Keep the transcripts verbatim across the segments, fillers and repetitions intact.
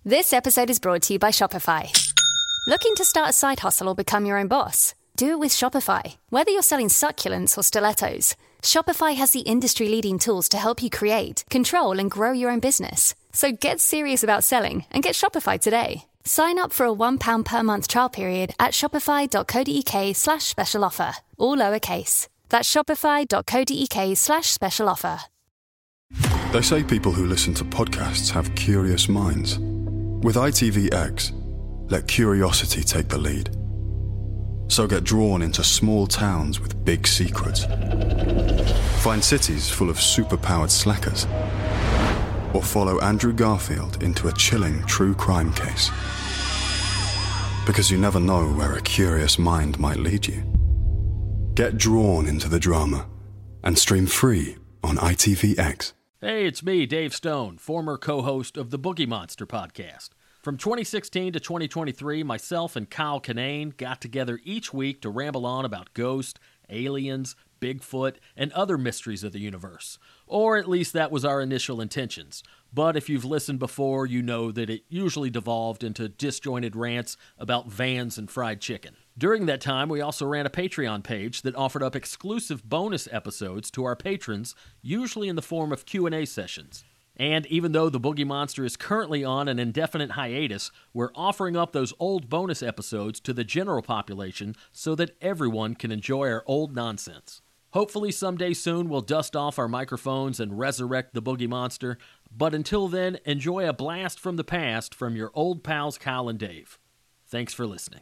This episode is brought to you by Shopify. Looking to start a side hustle or become your own boss? Do it with Shopify. Whether you're selling succulents or stilettos, Shopify has the industry-leading tools to help you create, control, and grow your own business. So get serious about selling and get Shopify today. Sign up for a one pound per month trial period at shopify.co.uk slash special offer, all lowercase. That's shopify.co.uk slash special offer. They say people who listen to podcasts have curious minds. With I T V X, let curiosity take the lead. So get drawn into small towns with big secrets. Find cities full of superpowered slackers. Or follow Andrew Garfield into a chilling true crime case. Because you never know where a curious mind might lead you. Get drawn into the drama and stream free on I T V X. Hey, it's me, Dave Stone, former co-host of the Boogie Monster podcast. From twenty sixteen to twenty twenty-three, myself and Kyle Kinane got together each week to ramble on about ghosts, aliens, Bigfoot, and other mysteries of the universe. Or at least that was our initial intentions. But if you've listened before, you know that it usually devolved into disjointed rants about vans and fried chicken. During that time, we also ran a Patreon page that offered up exclusive bonus episodes to our patrons, usually in the form of Q and A sessions. And even though the Boogie Monster is currently on an indefinite hiatus, we're offering up those old bonus episodes to the general population so that everyone can enjoy our old nonsense. Hopefully someday soon we'll dust off our microphones and resurrect the Boogie Monster, but until then, enjoy a blast from the past from your old pals Kyle and Dave. Thanks for listening.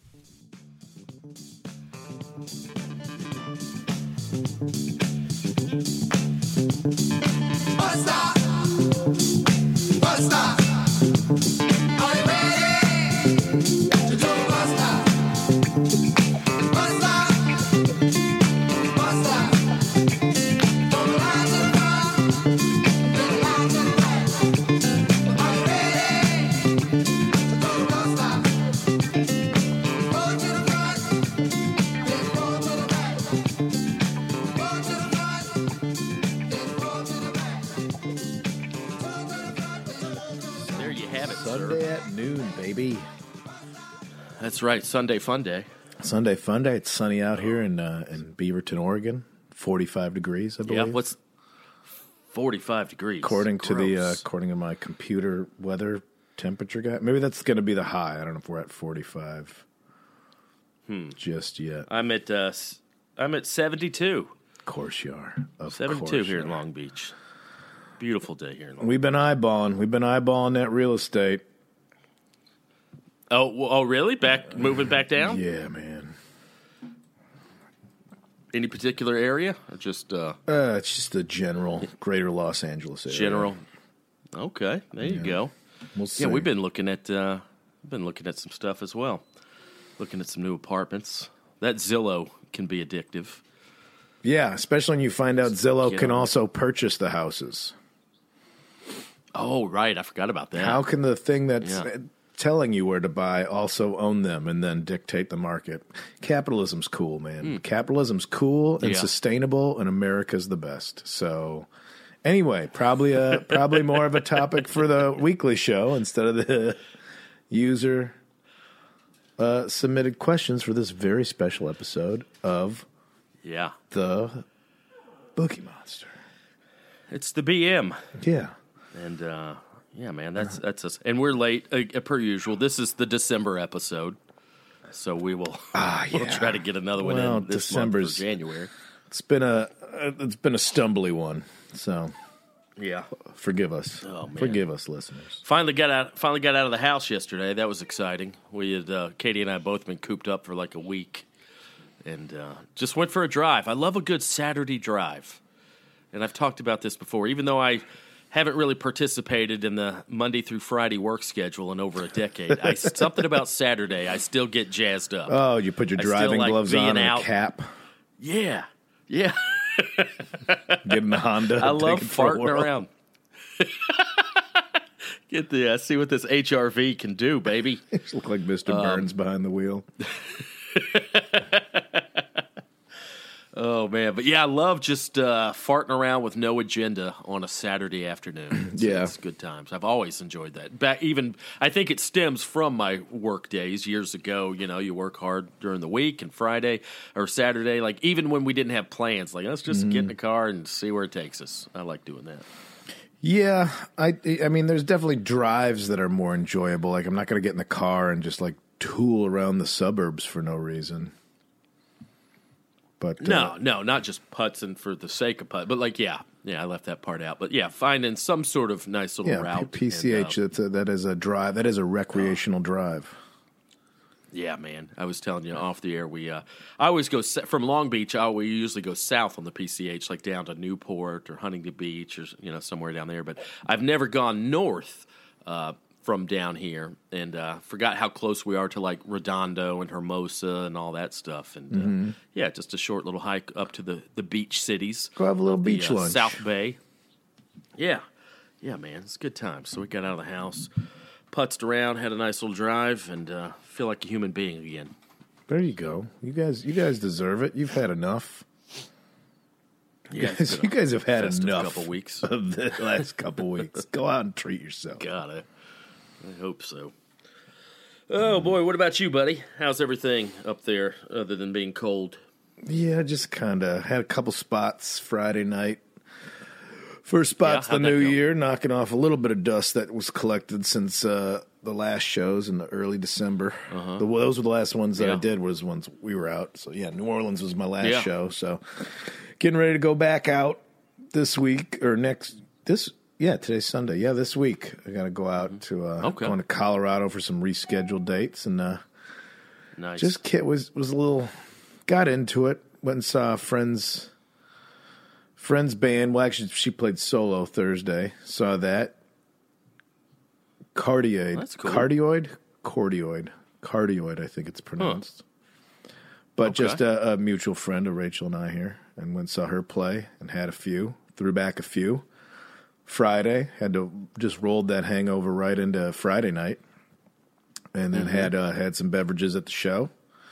Buster! Buster! Are you ready to do Buster? Buster! Buster! From the line to the front, to the line to the back. Are you ready to do Buster? Go to the front, then go to the back. Go to the front, then go to the back. There you have it, Sunday sir. at noon, baby. That's right, Sunday Fun Day. Sunday fun day. It's sunny out here in uh, in Beaverton, Oregon. forty-five degrees, I believe. Yeah, what's forty-five degrees? according to the uh, Gross. according to my computer weather temperature guy. Maybe that's going to be the high. I don't know if we're at forty-five Hmm. just yet. I'm at uh, s- I'm at seventy-two. Of course you are. Of seventy-two course here you in are. Long Beach. Beautiful day here in Long Beach. We've been eyeballing. We've been eyeballing that real estate. Oh, w- oh, really? Back moving back down? Yeah, man. Any particular area? Or just uh, Uh, it's just the general greater Los Angeles area. general? Okay, there you go. We'll see. Yeah, we've been looking at uh, been looking at some stuff as well. Looking at some new apartments. That Zillow can be addictive. Yeah, especially when you find out Zillow Get can on it. also purchase the houses. Oh, right. I forgot about that. How can the thing that's Yeah. telling you where to buy also own them and then dictate the market? Capitalism's cool, man. Capitalism's cool and Hmm. Yeah. sustainable, and America's the best. So, anyway, probably a probably more of a topic for the weekly show instead of the user uh, submitted questions for this very special episode of Yeah. the Boogie Monster. It's the B M. Yeah. And uh, yeah, man, that's that's us. And we're late uh, per usual. This is the December episode, so we will Ah, we'll yeah. try to get another one Well, in this December's- month for January. It's been a it's been a stumbly one. So Yeah, forgive us. Oh, man. Forgive us, listeners. finally got out. Finally got out of the house yesterday. That was exciting. We had uh, Katie and I both been cooped up for like a week, and uh, just went for a drive. I love a good Saturday drive, and I've talked about this before. Even though I haven't really participated in the Monday through Friday work schedule in over a decade, I, something about Saturday I still get jazzed up. Oh, you put your I still driving like gloves being on and out. a cap, Yeah, yeah. get in the Honda. I take love it for a farting whirl. around. Get the uh, see what this H R V can do, baby. You look like Mister Um, Burns behind the wheel. Oh, man. But, yeah, I love just uh, farting around with no agenda on a Saturday afternoon. It's, Yeah. It's good times. I've always enjoyed that. Back even, I think it stems from my work days years ago. You know, you work hard during the week and Friday or Saturday. Like, even when we didn't have plans, like, let's just Mm-hmm. get in the car and see where it takes us. I like doing that. Yeah, I I mean, there's definitely drives that are more enjoyable. Like, I'm not going to get in the car and just like tool around the suburbs for no reason. But uh, No, no, not just putzing for the sake of putt. But, like, yeah, yeah, I left that part out. But, yeah, finding some sort of nice little yeah, route. P- PCH. and, uh, that's a, that is a drive. That is a recreational drive. Yeah, man. I was telling you off the air. We, uh, I always go sa- from Long Beach. I we usually go south on the P C H, like down to Newport or Huntington Beach, or you know somewhere down there. But I've never gone north uh, from down here, and uh, forgot how close we are to like Redondo and Hermosa and all that stuff. And Mm-hmm. uh, yeah, just a short little hike up to the, the beach cities. Go have a little of the, beach uh, lunch. South Bay. Yeah, yeah, man. It's a good time. So we got out of the house, putzed around, had a nice little drive, and uh, feel like a human being again. There you go. You guys, you guys deserve it. You've had enough. You Yeah, guys, it's been you a guys have had festive enough couple weeks. of the last couple weeks. Go out and treat yourself. Got it. I hope so. Oh boy, what about you, buddy? How's everything up there, other than being cold? Yeah, just kind of had a couple spots Friday night. First spot's Yeah, the how'd that new go? year, knocking off a little bit of dust that was collected since uh, the last shows in the early December. The, those were the last ones that I Uh-huh. Yeah. did was ones we were out. So yeah, New Orleans was my last Yeah. show. So getting ready to go back out this week or next this yeah today's Sunday. Yeah, this week I got to go out to uh, Okay. going to Colorado for some rescheduled dates and uh, Nice. just kid was was a little got into it. Went and saw friends friends band. Well, actually, she played solo Thursday. Saw that. Cardioid. That's cool. Cardioid? Cordioid. Cardioid, I think it's pronounced. But Okay. just a, a mutual friend of Rachel and I here. And went and saw her play and had a few. Threw back a few. Friday, had to just rolled that hangover right into Friday night. And then had uh, had some beverages at the show.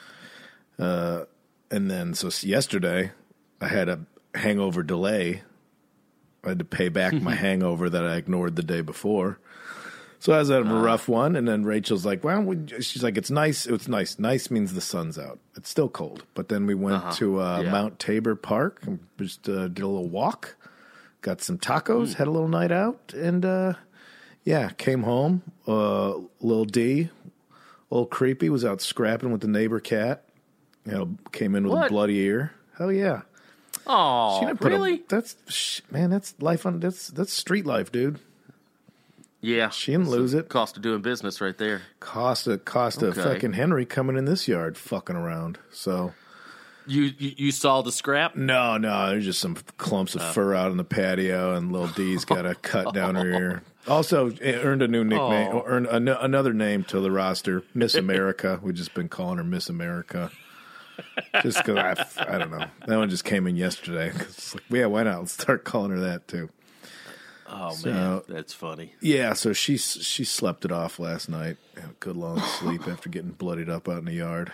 Uh, and then, so yesterday, I had a hangover delay. I had to pay back my hangover that I ignored the day before. So I was at a rough one, and then Rachel's like, "Well, we, she's like, it's nice. It's nice. Nice means the sun's out. It's still cold." But then we went Uh-huh. to uh, Yeah. Mount Tabor Park and just uh, did a little walk, got some tacos, had a little night out, and uh, yeah, came home. Uh, little D, old creepy, was out scrapping with the neighbor cat. You know, came in with a What? bloody ear. Hell yeah! Oh, She didn't put a- really? that's sh- man. That's life on. That's that's street life, dude. Yeah. She didn't lose it. Cost of doing business right there. Costa Costa Okay. fucking Henry coming in this yard, fucking around. So You you, you saw the scrap? no, no, there's just some clumps of fur out on the patio, and little D's got a cut down her ear. Also, it earned a new nickname, Oh. or earned an- another name to the roster, Miss America. We've just been calling her Miss America. Just because I, I don't know. That one just came in yesterday. 'Cause it's like, yeah, why not? Let's start calling her that too. Oh So- man, that's funny. Yeah, so she she slept it off last night. Had a good long sleep after getting bloodied up out in the yard.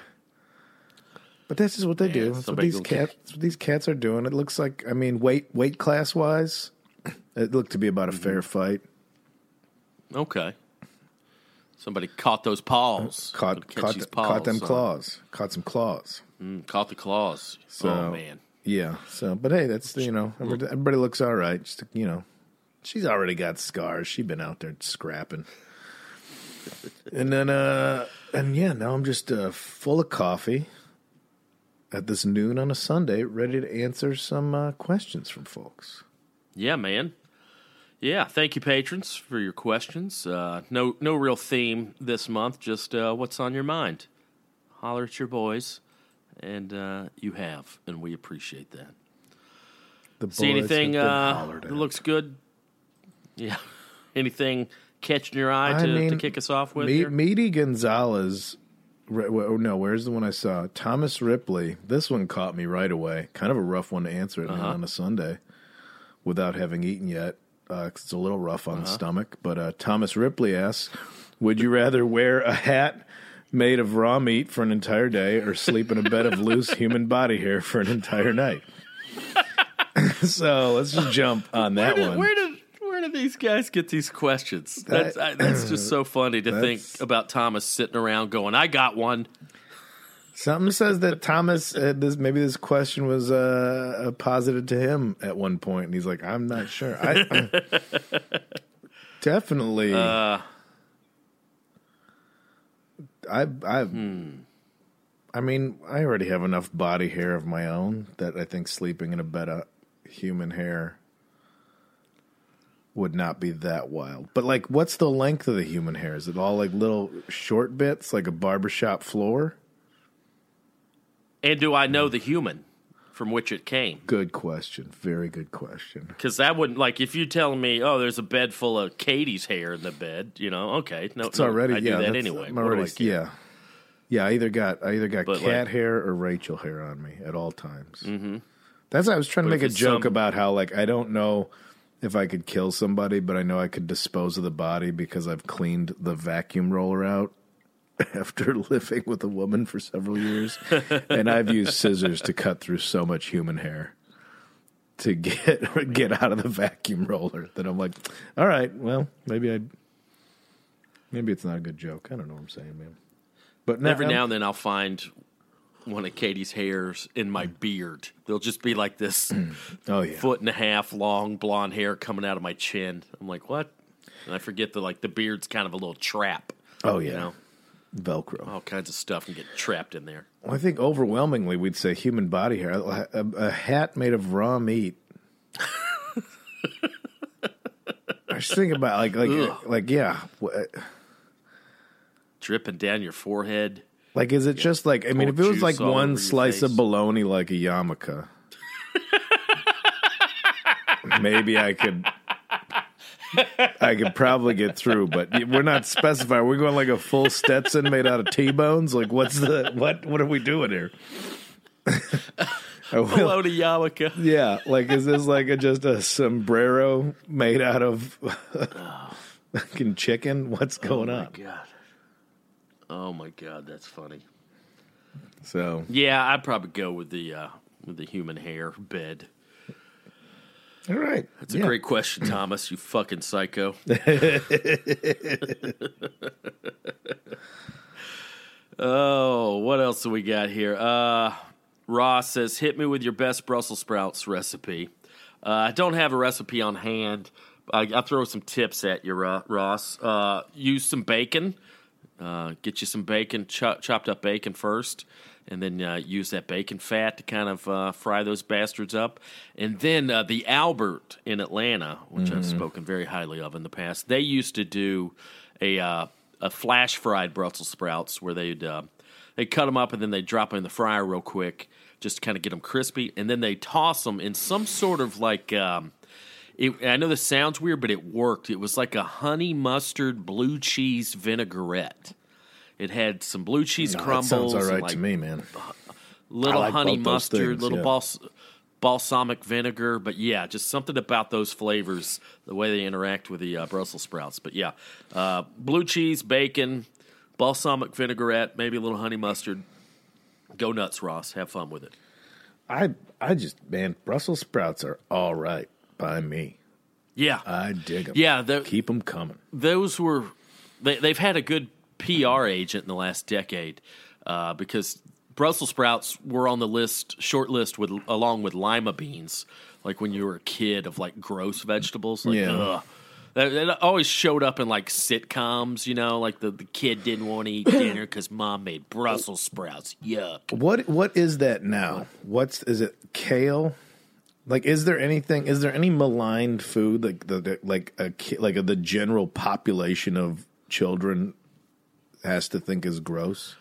But that's just what they Man, do. That's what somebody these go cats that's what these cats are doing. It looks like I mean weight weight class wise, it looked to be about a Mm-hmm. fair fight. Okay. Somebody caught those paws. Caught Gotta catch caught, these caught them son. claws. Caught some claws. Mm, caught the claws. So, oh man. Yeah. So, but hey, that's you know everybody, everybody looks all right. Just you know, she's already got scars. She's been out there scrapping. And then, uh, and yeah, now I'm just uh, full of coffee at this noon on a Sunday, ready to answer some uh, questions from folks. Yeah, man. Yeah, thank you, patrons, for your questions. Uh, no, no real theme this month. Just uh, what's on your mind. Holler at your boys, and uh, you have, and we appreciate that. The See boys anything have been uh, hollered that at. looks good? Yeah. Anything catching your eye I to, to mean, kick us off with? Me- here? Meaty Gonzalez. Re- oh, no, where's the one I saw? Thomas Ripley. This one caught me right away. Kind of a rough one to answer it Uh-huh. on a Sunday without having eaten yet. Uh, 'cause it's a little rough on the Uh-huh. stomach. But uh, Thomas Ripley asks, would you rather wear a hat made of raw meat for an entire day or sleep in a bed of loose human body hair for an entire night. So let's just jump on that where did, one. Where did where do these guys get these questions? That- That's I, that's just so funny to think That's- about Thomas sitting around going, "I got one." Something says that Thomas, uh, this maybe this question was uh, posited to him at one point, and he's like, "I'm not sure." I, definitely. Uh, I I I mean, I already have enough body hair of my own that I think sleeping in a bed of human hair would not be that wild. But like, what's the length of the human hair? Is it all like little short bits, like a barbershop floor? and do I know the human from which it came? Good question. Very good question. Because that wouldn't, like, if you telling me, oh, there's a bed full of Katie's hair in the bed, you know, okay, no, It's no, already I do yeah. that that's- anyway. I'm What do already- I care? yeah, yeah. I either got I either got But, cat like- hair or Rachel hair on me at all times. Mm-hmm. That's why I was trying to But make if a it's joke some- about how like I don't know if I could kill somebody, but I know I could dispose of the body because I've cleaned the vacuum roller out after living with a woman for several years, and I've used scissors to cut through so much human hair to get get out of the vacuum roller that I'm like, all right, well, maybe I maybe it's not a good joke. I don't know what I'm saying, man. But now, Every now and then I'll find one of Katie's hairs in my beard. They'll just be like this oh yeah, foot and a half long blonde hair coming out of my chin. I'm like, what? And I forget that, like, the beard's kind of a little trap. oh yeah, You know, Velcro. all kinds of stuff can get trapped in there. Well, I think overwhelmingly we'd say human body hair. A, a, a hat made of raw meat. I was thinking about like like Ugh. like yeah, what- Dripping down your forehead. like is it just like I mean if it Cold was like juice all one over your slice of face. bologna like a yarmulke, maybe I could. I could probably get through, but we're not specifying. We're going like a full Stetson made out of T-bones. Like, what's the what? What are we doing here? I will- Hello to yarmulke. Yeah, like is this like a, just a sombrero made out of fucking chicken? What's going Oh, my on? God. Oh, my God, that's funny. So Yeah, I'd probably go with the uh, with the human hair bed. all right, That's a great question, Thomas. You fucking psycho. Oh, what else do we got here? Uh, Ross says, "Hit me with your best Brussels sprouts recipe." Uh, I don't have a recipe on hand. I, I'll throw some tips at you, Ro- Ross. Uh, use some bacon. Uh, get you some bacon, chop, chopped up bacon first, and then uh, use that bacon fat to kind of uh, fry those bastards up. And then uh, the Albert in Atlanta, which I've spoken very highly of in the past, they used to do a uh, a flash fried Brussels sprouts where they'd uh, they cut them up and then they drop them in the fryer real quick just to kind of get them crispy, and then they toss them in some sort of like. Um, It, I know this sounds weird, but it worked. It was like a honey mustard blue cheese vinaigrette. It had some blue cheese No, that crumbles, sounds all and, right like, to me, man. little I like honey both those mustard, things, little yeah. bals- balsamic vinegar. But yeah, just something about those flavors, the way they interact with the uh, Brussels sprouts. But yeah, uh, blue cheese, bacon, balsamic vinaigrette, maybe a little honey mustard. Go nuts, Ross. Have fun with it. I I just man, Brussels sprouts are all right by me. Yeah, I dig them. yeah. they're- Keep them coming. those were they, they've had a good P R agent in the last decade uh, because Brussels sprouts were on the list, short list with along with lima beans, like when you were a kid of like gross vegetables. Like, Yeah. ugh. That, that always showed up in like sitcoms, you know, like the, the kid didn't want to eat dinner because mom made Brussels sprouts. Yuck. What what is that now? What's is it kale? Like, is there anything? Is there any maligned food like the, the like a ki- like the general population of children has to think is gross?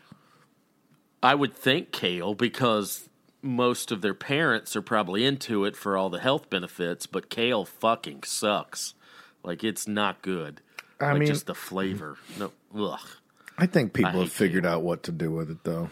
I would think kale because most of their parents are probably into it for all the health benefits, but kale fucking sucks. Like, it's not good. I like, mean- just the flavor. No, ugh. I think people I have hate figured out what to do with it, though.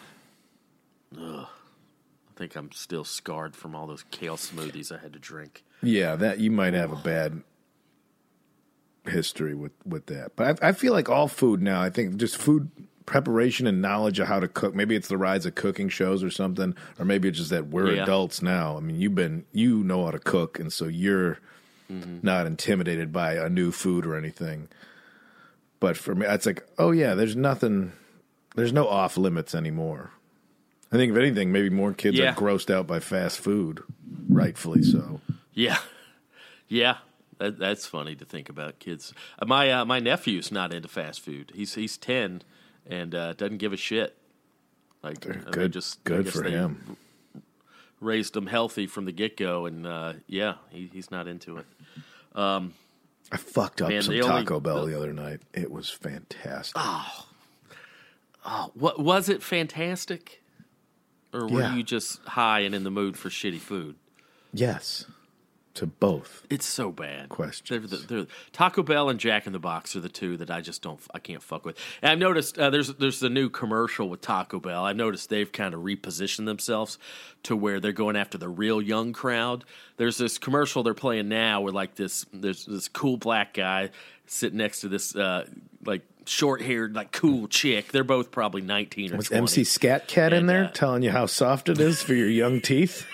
I think I'm still scarred from all those kale smoothies I had to drink. Yeah, that you might have a bad history with, with that. But I, I feel like all food now, I think just food preparation and knowledge of how to cook. Maybe it's the rise of cooking shows or something, or maybe it's just that we're Yeah. adults now. I mean, you've been, you know how to cook, and so you're mm-hmm. not intimidated by a new food or anything. But for me, it's like, oh yeah, there's nothing, there's no off limits anymore. I think if anything, maybe more kids Yeah. are grossed out by fast food, rightfully so. Yeah, yeah, that, that's funny to think about. Kids, uh, my uh, my nephew's not into fast food. He's he's ten and uh, doesn't give a shit. Like, uh, they Good, just I good guess for they him. Raised him healthy from the get go, and uh, yeah, he, he's not into it. Um, I fucked up Man, some the only- Taco Bell the- the other night. It was fantastic. oh, what was it? Fantastic, or were Yeah. you just high and in the mood for shitty food? Yes, to both. It's so bad. Questions. They're the, they're, Taco Bell and Jack in the Box are the two that I just don't, I can't fuck with. And I've noticed uh, there's there's the new commercial with Taco Bell. I've noticed they've kind of repositioned themselves to where they're going after the real young crowd. There's this commercial they're playing now where like this, there's this cool black guy sitting next to this uh, like short haired like cool chick. They're both probably nineteen or Was twenty. M C Scat Cat in And, there uh, telling you how soft it is for your young teeth?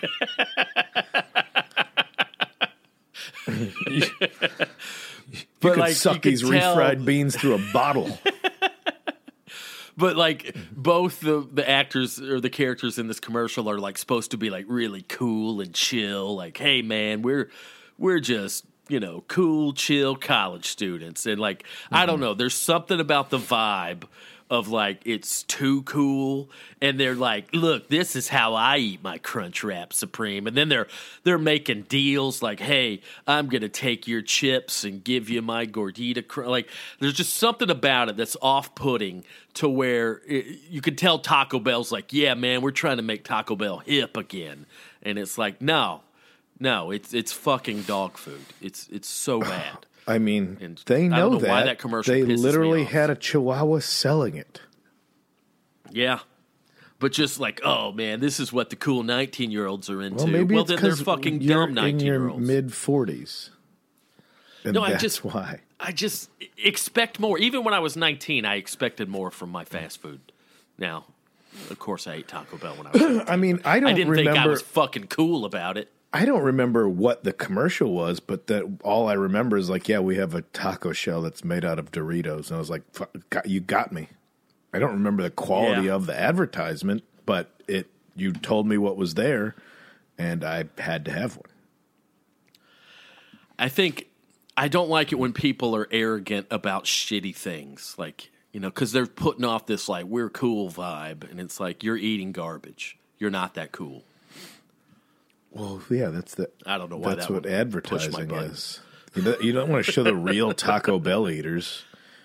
you But, could like, suck you could these tell- refried beans through a bottle. But like both the, the actors or the characters in this commercial are like supposed to be like really cool and chill. Like, hey man, we're we're just, you know, cool, chill college students. And like, mm-hmm. I don't know, there's something about the vibe of like it's too cool, and they're like, look, this is how I eat my Crunchwrap Supreme. And then they're they're making deals like, hey, I'm gonna take your chips and give you my gordita cr-. Like, there's just something about it that's off-putting to where it, you can tell Taco Bell's like, yeah, man, we're trying to make Taco Bell hip again. And it's like, no, no, it's it's fucking dog food. It's it's so bad. I mean, And they I know, don't know that. why that commercial They pisses me literally off. had a Chihuahua selling it. Yeah. But just like, oh man, this is what the cool nineteen-year-olds are into. Well, maybe well it's then they're 'cause fucking you're dumb in your nineteen-year-olds. mid forties. And No, I that's just- why. I just expect more. Even when I was nineteen, I expected more from my fast food. Now, of course, I ate Taco Bell when I was nineteen. I mean, I don't I didn't remember. think I was fucking cool about it. I don't remember what the commercial was, but that all I remember is like, yeah, we have a taco shell that's made out of Doritos, and I was like, "Fuck, got- you got me. I don't remember the quality Yeah. of the advertisement, but it. You told me what was there, and I had to have one. I think I don't like it when people are arrogant about shitty things, like, you know, because they're putting off this like we're cool vibe, and it's like you're eating garbage. You're not that cool. Well, yeah, that's the. I don't know why That's that what would push my advertising button. is. You don't, you don't want to show the real Taco Bell eaters.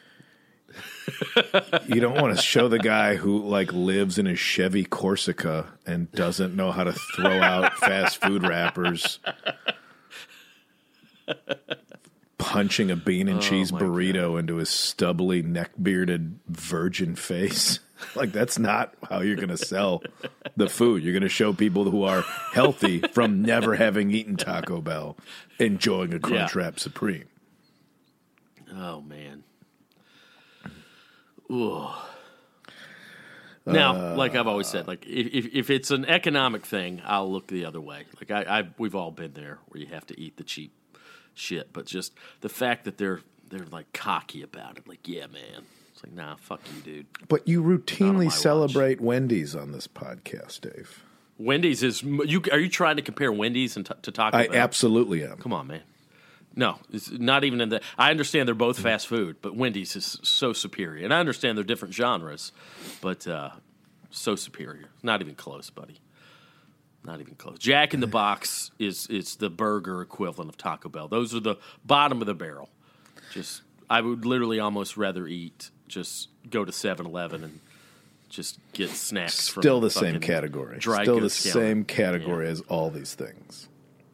You don't want to show the guy who like lives in his Chevy Corsica and doesn't know how to throw out fast food wrappers, punching a bean and cheese my burrito into his stubbly, neck-bearded virgin face. Like, that's not how you're going to sell the food. You're going to show people who are healthy from never having eaten Taco Bell enjoying a Crunchwrap Supreme. Oh man. Ooh. Now, like I've always said, like if, if if it's an economic thing, I'll look the other way. Like I, I we've all been there where you have to eat the cheap shit, but just the fact that they're they're like cocky about it, like, yeah, man. It's like, nah, fuck you, dude. But you Not on routinely my celebrate Wendy's on this podcast, Dave. Wendy's is you. Are you trying to compare Wendy's and t- to Taco I Bell? absolutely am. Come on, man. No, it's not even in the. I understand they're both fast food, but Wendy's is so superior, and I understand they're different genres, but uh, so superior. Not even close, buddy. Not even close. Jack in the Box is is the burger equivalent of Taco Bell. Those are the bottom of the barrel. Just, I would literally almost rather eat. Just go to seven eleven and just get snacks. from Still the same fucking category. dry Still the goods counter. same category Yeah. as all these things.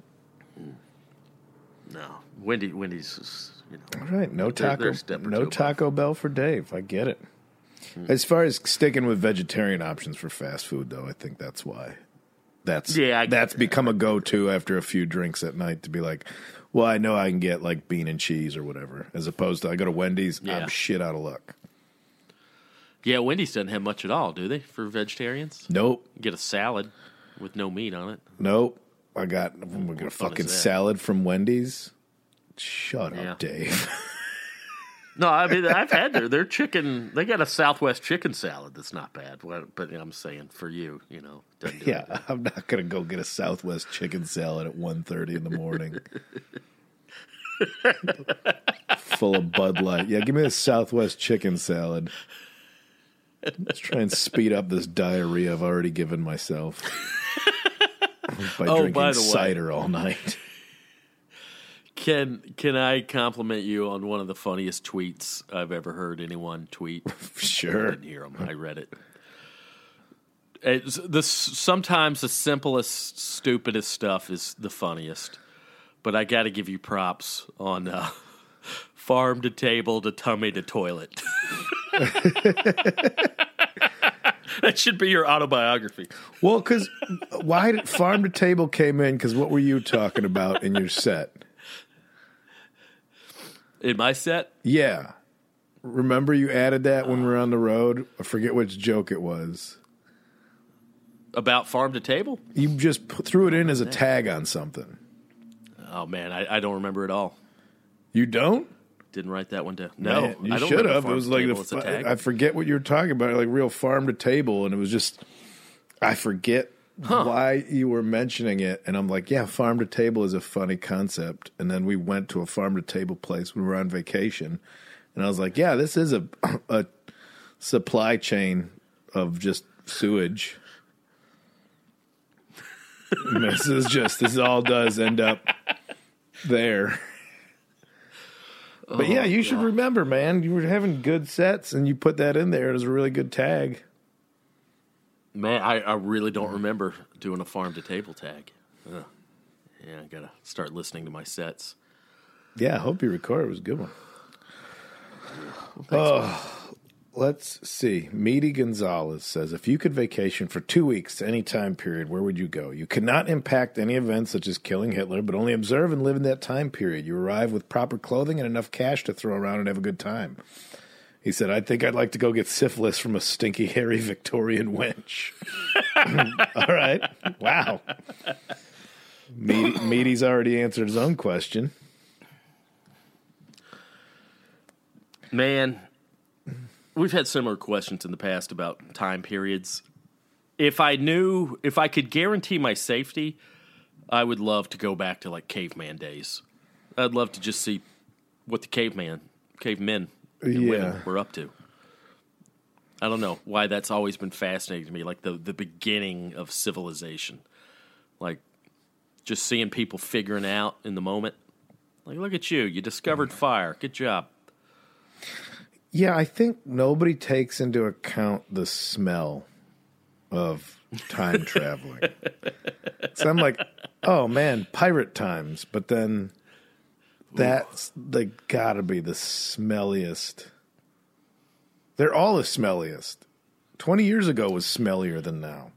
No, Wendy, Wendy's is, you know. All right, no They're- Taco, they're a step or no two above. Taco Bell for Dave. I get it. As far as sticking with vegetarian options for fast food, though, I think that's why. That's Yeah, I get that's it. become a go-to after a few drinks at night to be like, well, I know I can get like bean and cheese or whatever, as opposed to I go to Wendy's, Yeah. I'm shit out of luck. Yeah, Wendy's doesn't have much at all, do they, for vegetarians? Nope. You get a salad with no meat on it. Nope. I got we got a fun fucking is that? salad from Wendy's. Shut Yeah. up, Dave. No, I mean, I've had their, their chicken. They got a Southwest chicken salad that's not bad. But, but I'm saying for you, you know. doesn't do Yeah, it. I'm not going to go get a Southwest chicken salad at one thirty in the morning. Full of Bud Light. Yeah, give me a Southwest chicken salad. Let's try and speed up this diarrhea I've already given myself by Oh, drinking by the way. cider all night. Can can I compliment you on one of the funniest tweets I've ever heard anyone tweet? I Sure. didn't hear them. I read it. It's the sometimes the simplest, stupidest stuff is the funniest. But I got to give you props on uh, farm to table to tummy to toilet. That should be your autobiography. Well, because why did farm to table came in? Because what were you talking about in your set? In my set, Yeah. Remember you added that when we were on the road? I forget which joke it was. about farm to table. You just put, threw it in as a tag on something. Oh man, I, I don't remember it all. You don't? Didn't write that one down. No, Man, you I don't should remember have. It farm was to like table the, as a tag. I forget what you were talking about, like real farm to table, and it was just I forget why you were mentioning it, and I'm like, yeah, farm to table is a funny concept. And then we went to a farm to table place when we were on vacation, and I was like, yeah, this is a a supply chain of just sewage. This is just this all does end up there. But yeah, you should remember, man. You were having good sets, and you put that in there. It was a really good tag. Man, I, I really don't remember doing a farm to table tag. Ugh. Yeah, I gotta start listening to my sets. Yeah, I hope you record. It was a good one. Oh, let's see. Meaty Gonzalez says, if you could vacation for two weeks to any time period, where would you go? You cannot impact any events such as killing Hitler, but only observe and live in that time period. You arrive with proper clothing and enough cash to throw around and have a good time. He said, I think I'd like to go get syphilis from a stinky, hairy Victorian wench. All right. Wow. Meaty, Meaty's already answered his own question. Man, we've had similar questions in the past about time periods. If I knew, if I could guarantee my safety, I would love to go back to like caveman days. I'd love to just see what the caveman, cavemen and Yeah. women were up to. I don't know why that's always been fascinating to me, like the, the beginning of civilization. Like just seeing people figuring out in the moment. Like, look at you, you discovered fire. Good job. Yeah, I think nobody takes into account the smell of time traveling. So I'm like, oh man, pirate times. But then that's like gotta be the smelliest. They're all the smelliest. Twenty years ago was smellier than now.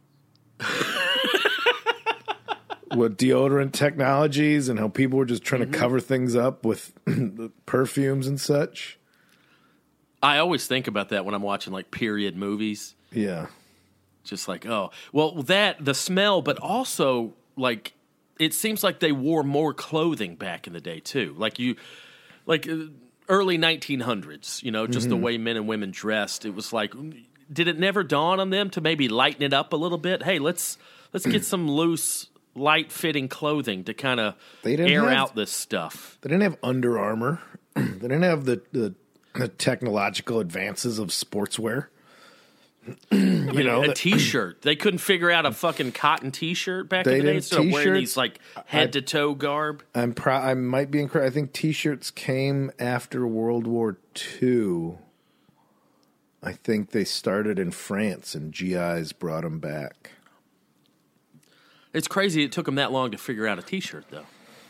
With deodorant technologies and how people were just trying to cover things up with perfumes and such. I always think about that when I'm watching like period movies. Yeah. Just like, oh, well, that, the smell, but also like it seems like they wore more clothing back in the day too. Like you, like uh, early nineteen hundreds, you know, just the way men and women dressed. It was like, did it never dawn on them to maybe lighten it up a little bit? Hey, let's let's get some loose, light fitting clothing to kind of They didn't air have- out this stuff. They didn't have Under Armour. They didn't have the, the, the technological advances of sportswear. you know, A that- t-shirt. They couldn't figure out a fucking cotton t-shirt back They in the day didn't- instead of wearing t-shirts, these like head to toe garb. I'm pro- I might be incorrect. I think T-shirts came after World War Two. I think they started in France, and G Is brought them back. It's crazy it took them that long to figure out a t-shirt though.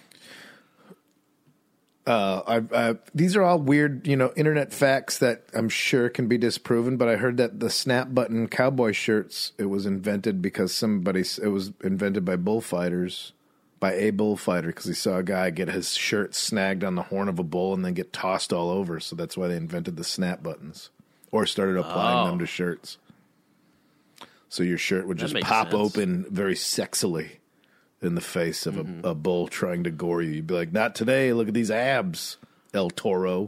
Uh, I, I, these are all weird, you know, internet facts that I'm sure can be disproven. But I heard that the snap button cowboy shirts, it was invented because somebody, it was invented by bullfighters, by a bullfighter, because he saw a guy get his shirt snagged on the horn of a bull and then get tossed all over. So that's why they invented the snap buttons. or started applying Oh. them to shirts. So your shirt would That just makes pop sense. open very sexily in the face of a, a bull trying to gore you. You'd be like, not today. Look at these abs, El Toro.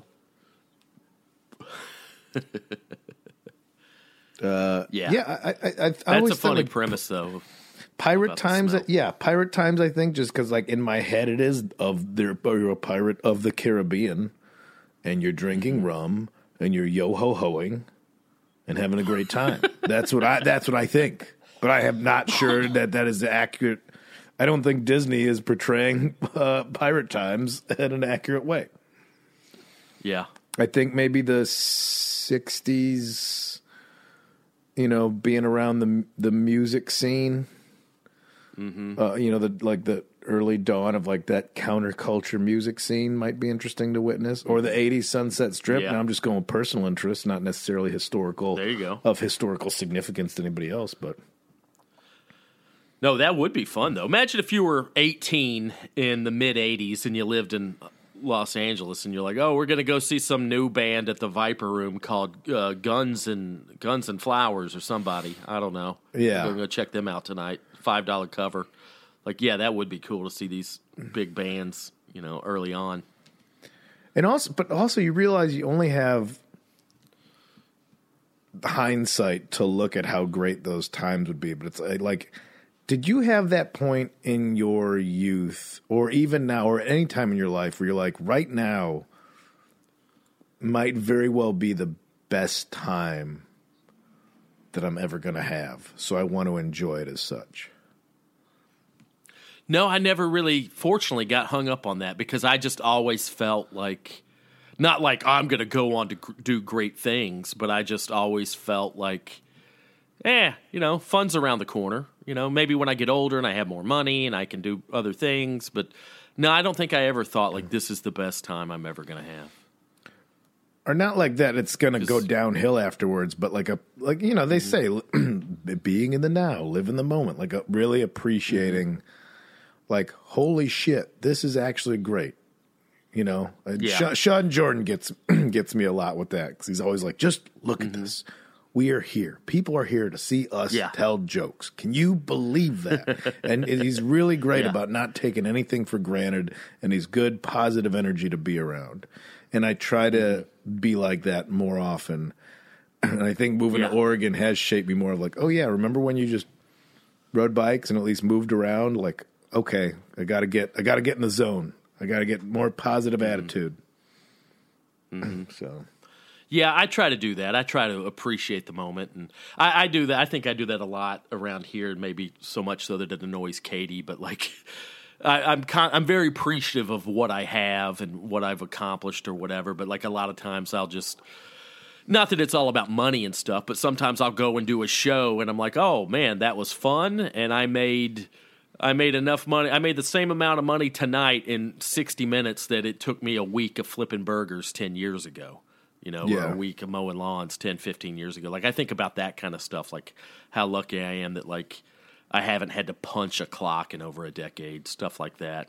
Yeah, Yeah, I, I, I, I That's always a thought, funny like, premise, though. Pirate about the Times, smell. yeah, Pirate Times. I think just because, like, in my head, it is of they're you're a pirate of the Caribbean, and you're drinking Mm-hmm. rum and you're yo ho hoing and having a great time. that's what I. That's what I think. But I am not sure that that is accurate. I don't think Disney is portraying uh, Pirate Times in an accurate way. Yeah. I think maybe the sixties, you know, being around the the music scene, Mm-hmm. uh, you know, the like the early dawn of like that counterculture music scene might be interesting to witness, or the eighties Sunset Strip. Yeah. Now I'm just going personal interest, not necessarily historical. There you go. Of historical significance to anybody else, but No, that would be fun, though. Imagine if you were eighteen in the mid-eighties and you lived in Los Angeles and you're like, oh, we're going to go see some new band at the Viper Room called uh, Guns and Guns and Flowers or somebody. I don't know. Yeah. We're going to check them out tonight. five dollar cover. Like, yeah, that would be cool to see these big bands, you know, early on. and also, but also you realize you only have hindsight to look at how great those times would be. But it's uh, like, did you have that point in your youth, or even now, or at any time in your life, where you're like, right now might very well be the best time that I'm ever going to have, so I want to enjoy it as such? No, I never really, fortunately, got hung up on that because I just always felt like, not like I'm going to go on to gr- do great things, but I just always felt like, eh, you know, fun's around the corner. You know, maybe when I get older and I have more money and I can do other things. But no, I don't think I ever thought like this is the best time I'm ever going to have. Or not like that it's going to go Just- downhill afterwards, but like a like you know they say being in the now, live in the moment, like a, really appreciating, like, holy shit, this is actually great. You know, And Yeah. Sha- Sean Jordan gets gets me a lot with that because he's always like, just look at this. We are here. People are here to see us Yeah. tell jokes. Can you believe that? And he's really great Yeah. about not taking anything for granted, and he's good, positive energy to be around. And I try to be like that more often. And I think moving Yeah. to Oregon has shaped me more of like, oh, yeah, remember when you just rode bikes and at least moved around? Like, okay, I got to get I got to get in the zone. I got to get more positive attitude. So, Yeah, I try to do that. I try to appreciate the moment, and I, I do that. I think I do that a lot around here, and maybe so much so that it annoys Katie. But like, I, I'm con- I'm very appreciative of what I have and what I've accomplished or whatever. But like a lot of times, I'll just not that it's all about money and stuff, but sometimes I'll go and do a show, and I'm like, oh man, that was fun, and I made. I made enough money. I made the same amount of money tonight in sixty minutes that it took me a week of flipping burgers ten years ago. You know, Yeah. or a week of mowing lawns ten, fifteen years ago. Like, I think about that kind of stuff, like how lucky I am that, like, I haven't had to punch a clock in over a decade, stuff like that.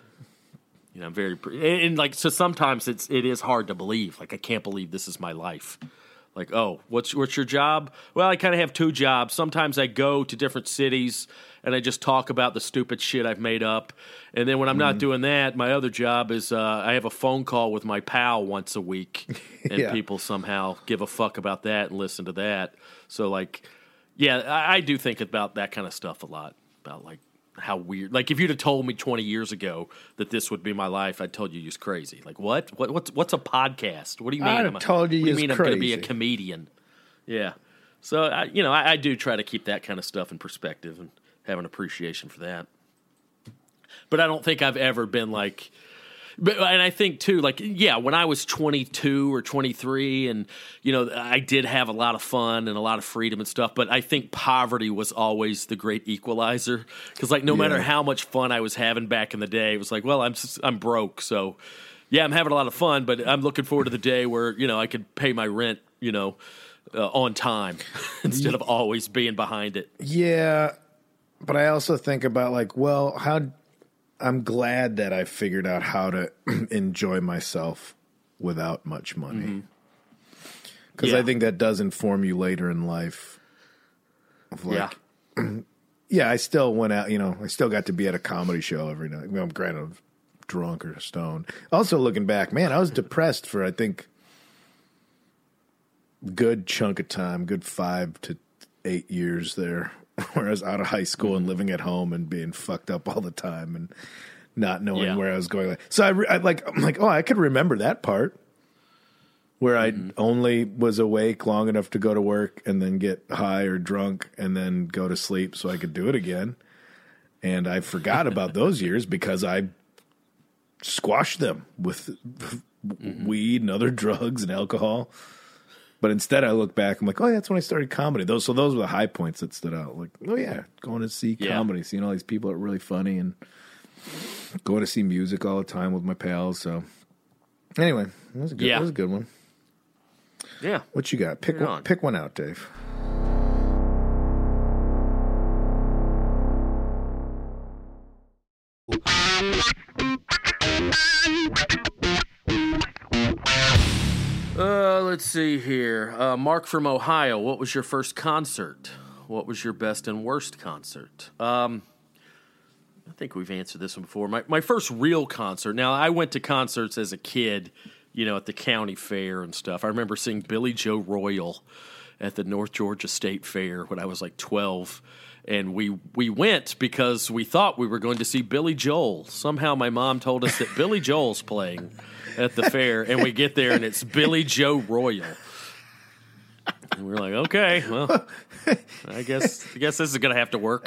You know, I'm very, pre- and, and like, so sometimes it's, it is hard to believe. Like, I can't believe this is my life. Like, oh, what's what's your job? Well, I kind of have two jobs. Sometimes I go to different cities and I just talk about the stupid shit I've made up. And then when I'm not doing that, my other job is uh, I have a phone call with my pal once a week, and Yeah. people somehow give a fuck about that and listen to that. So, like, yeah, I, I do think about that kind of stuff a lot. About like how weird. Like, if you'd have told me twenty years ago that this would be my life, I'd told you you're crazy. Like, what? What? What's what's a podcast? What do you mean? I'd I'm have a- told you what do you you's mean I'm going to be a crazy. comedian? Yeah. So, I, you know, I, I do try to keep that kind of stuff in perspective and have an appreciation for that. But I don't think I've ever been like, but, and I think too, like, yeah, when I was twenty-two or twenty-three, and, you know, I did have a lot of fun and a lot of freedom and stuff, but I think poverty was always the great equalizer. Because, like, no matter Yeah. how much fun I was having back in the day, it was like, well, I'm just, I'm broke, so yeah, I'm having a lot of fun, but I'm looking forward to the day where, you know, I could pay my rent, you know, uh, on time instead of always being behind it. yeah, but I also think about like, well, how I'm glad that I figured out how to enjoy myself without much money. Because Yeah. I think that does inform you later in life. Of like, yeah. yeah, I still went out, you know, I still got to be at a comedy show every night. Well, I'm granted, I'm drunk or stoned. Also, looking back, man, I was depressed for, I think, good chunk of time, good five to eight years there, where I was out of high school and living at home and being fucked up all the time and not knowing Yeah. where I was going. So I, re- I like, I'm like, oh, I could remember that part where I only was awake long enough to go to work and then get high or drunk and then go to sleep so I could do it again. And I forgot about those years because I squashed them with mm-hmm. weed and other drugs and alcohol. But instead I look back, I'm like, oh, yeah, that's when I started comedy. Those So those were the high points that stood out. Like, oh, yeah, going to see Yeah. comedy, seeing all these people that are really funny and going to see music all the time with my pals. So anyway, that was a good, Yeah. that was a good one. Yeah. What you got? Pick Bring it one, on. pick one out, Dave. Uh, let's see here. Uh, Mark from Ohio, what was your first concert? What was your best and worst concert? Um, I think we've answered this one before. My my first real concert. Now, I went to concerts as a kid, you know, at the county fair and stuff. I remember seeing Billy Joe Royal at the North Georgia State Fair when I was like twelve. And we, we went because we thought we were going to see Billy Joel. Somehow my mom told us that Billy Joel's playing at the fair, and we get there, and it's Billy Joe Royal. And we're like, okay, well, I guess I guess this is going to have to work.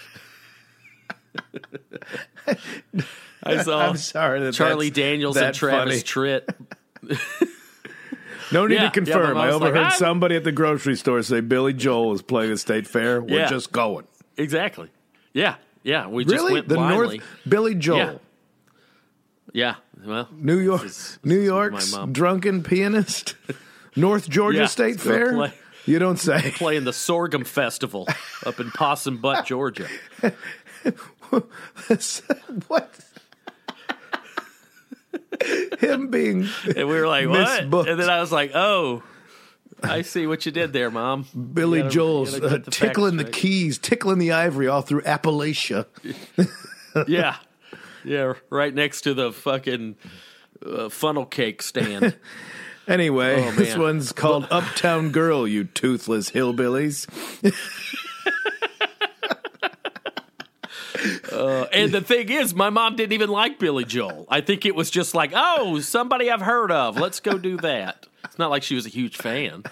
I saw I'm sorry that Charlie that's Daniels that and Travis funny. Tritt. No need Yeah, to confirm. yeah, my I mom's like, overheard "Ah." somebody at the grocery store say Billy Joel is playing at State Fair. We're Yeah. just going. Exactly. Yeah, yeah. We just Really? went The blindly. North Billy Joel. Yeah. Yeah. Well, New York, this is- New this is York's my mom. drunken pianist, North Georgia Yeah, State let's go Fair. play. You don't say. playing the Sorghum Festival up in Possum Butt, Georgia. What? Him being And we were like, what? misbooked. And then I was like, oh, I see what you did there, Mom. Billy You gotta- Joel's you gotta uh, get the facts tickling the straight. keys, tickling the ivory all through Appalachia. Yeah. Yeah, right next to the fucking uh, funnel cake stand. Anyway, Oh, this man. one's called Uptown Girl, you toothless hillbillies. Uh, and the thing is, my mom didn't even like Billy Joel. I think it was just like, oh, somebody I've heard of. Let's go do that. It's not like she was a huge fan.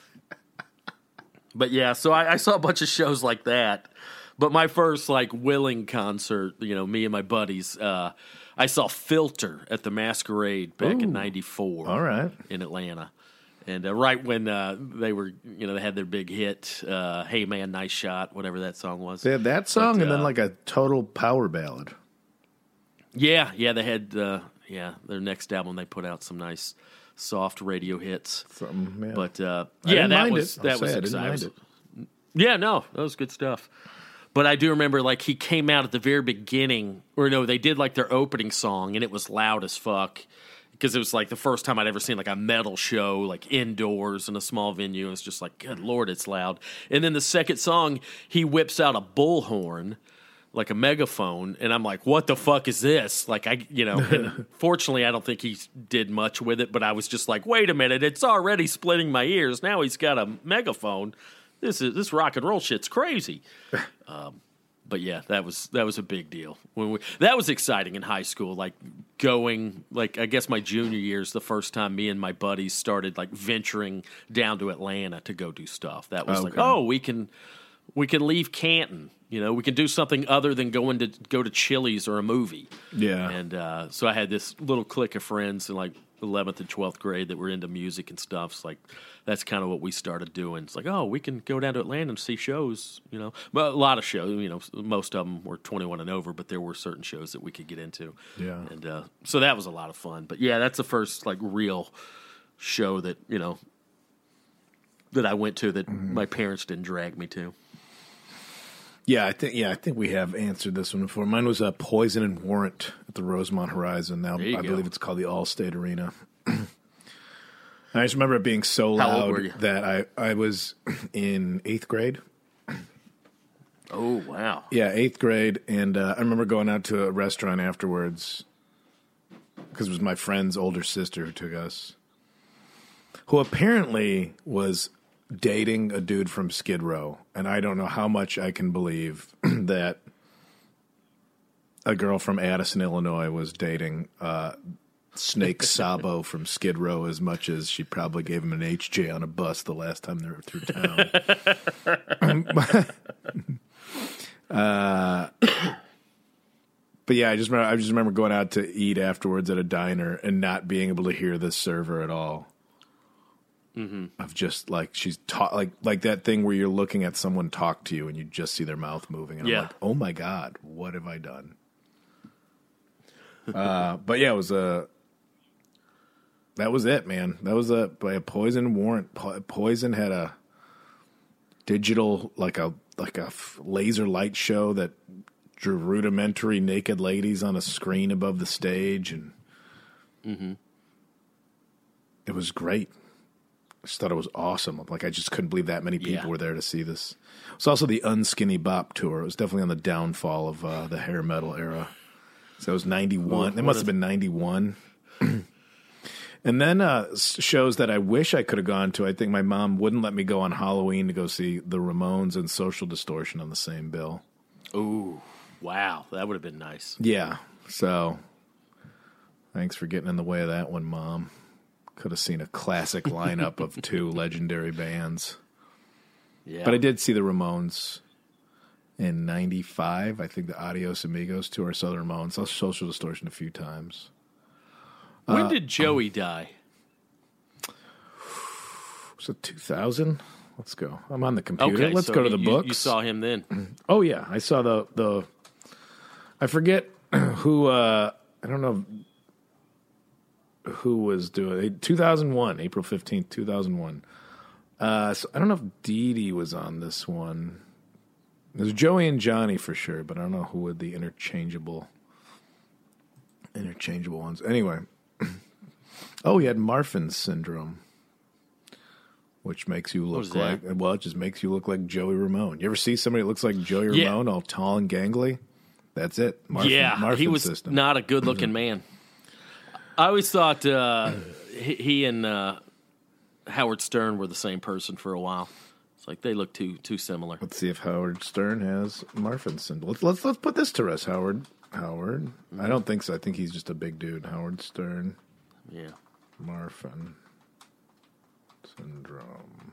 But yeah, so I, I saw a bunch of shows like that. But my first like willing concert, you know, me and my buddies, uh, I saw Filter at the Masquerade back in ninety-four. All right. In Atlanta. And uh, right when uh, they were, you know, they had their big hit, uh, Hey Man, Nice Shot, whatever that song was. They had that song But, and then uh, like a total power ballad. Yeah, yeah, they had, uh, yeah, their next album, they put out some nice soft radio hits. Something, yeah. But, uh, I yeah, didn't that mind was, it. I'll that say was I didn't exciting. mind it. Yeah, no, that was good stuff. But I do remember, like, he came out at the very beginning, or no, they did, like, their opening song, and it was loud as fuck. Because it was, like, the first time I'd ever seen, like, a metal show, like, indoors in a small venue. It was just like, good Lord, it's loud. And then the second song, he whips out a bullhorn, like a megaphone, and I'm like, what the fuck is this? Like, I, you know, and fortunately, I don't think he did much with it, but I was just like, wait a minute, it's already splitting my ears. Now he's got a megaphone. This is this rock and roll shit's crazy. Um, but yeah, that was that was a big deal. When we, that was exciting in high school. Like going, like I guess my junior year is the first time me and my buddies started like venturing down to Atlanta to go do stuff. That was like, Okay. oh, we can we can leave Canton. You know, we can do something other than going to go to Chili's or a movie. Yeah. And uh, so I had this little clique of friends in like eleventh and twelfth grade that were into music and stuff. It's like, that's kind of what we started doing. It's like, oh, we can go down to Atlanta and see shows, you know. Well, a lot of shows, you know, most of them were twenty-one and over, but there were certain shows that we could get into. Yeah. And uh, so that was a lot of fun. But yeah, that's the first like real show that, you know, that I went to that Mm-hmm. my parents didn't drag me to. Yeah, I think yeah, I think we have answered this one before. Mine was a uh, Poison and Warrant at the Rosemont Horizon. Now There you I go. believe it's called the Allstate Arena. I I just remember it being so How old were you? loud that I, I was in eighth grade. Oh, wow. Yeah, eighth grade. And uh, I remember going out to a restaurant afterwards because it was my friend's older sister who took us, who apparently was dating a dude from Skid Row. And I don't know how much I can believe that a girl from Addison, Illinois was dating uh, Snake Sabo from Skid Row as much as she probably gave him an H J on a bus the last time they were through town. uh, but yeah, I just remember, I just remember going out to eat afterwards at a diner and not being able to hear the server at all. Mm-hmm. Of just like she's ta- like like that thing where you're looking at someone talk to you and you just see their mouth moving, and Yeah. I'm like, oh my god, what have I done? uh, but yeah, it was a. That was it, man. That was a by a Poison warrant. Po- Poison had a digital, like a like a f- laser light show that drew rudimentary naked ladies on a screen above the stage, and Mm-hmm. it was great. I just thought it was awesome. Like, I just couldn't believe that many people Yeah. were there to see this. It's also the Unskinny Bop tour. It was definitely on the downfall of uh, the hair metal era. So it was ninety-one. Ooh, it what must is- have been ninety-one. And then uh, s- shows that I wish I could have gone to. I think my mom wouldn't let me go on Halloween to go see the Ramones and Social Distortion on the same bill. Ooh, wow. That would have been nice. Yeah. So thanks for getting in the way of that one, Mom. Could have seen a classic lineup of two legendary bands. Yeah. But I did see the Ramones in ninety-five. I think the Adios Amigos tour. I saw the Ramones. I saw Social Distortion a few times. When did Joey die? Was it two thousand? Let's go. I'm on the computer. Okay, Let's so go to the you, books. You saw him then. Oh, yeah. I saw the... the. I forget who... Uh, I don't know who was doing it. two thousand one, April fifteenth, two thousand one. Uh, so I don't know if Dee Dee was on this one. There's Joey and Johnny for sure, but I don't know who were the interchangeable interchangeable ones. Anyway. Oh, he had Marfan syndrome, which makes you look was like, that? well, it just makes you look like Joey Ramone. You ever see somebody that looks like Joey Yeah. Ramone, all tall and gangly? That's it. Marfan, yeah, Marfan he was system. not a good-looking man. I always thought uh, he, he and uh, Howard Stern were the same person for a while. It's like they look too too similar. Let's see if Howard Stern has Marfan syndrome. Let's let's let's put this to rest, Howard. Howard. I don't think so. I think he's just a big dude. Howard Stern, Yeah. Marfan syndrome.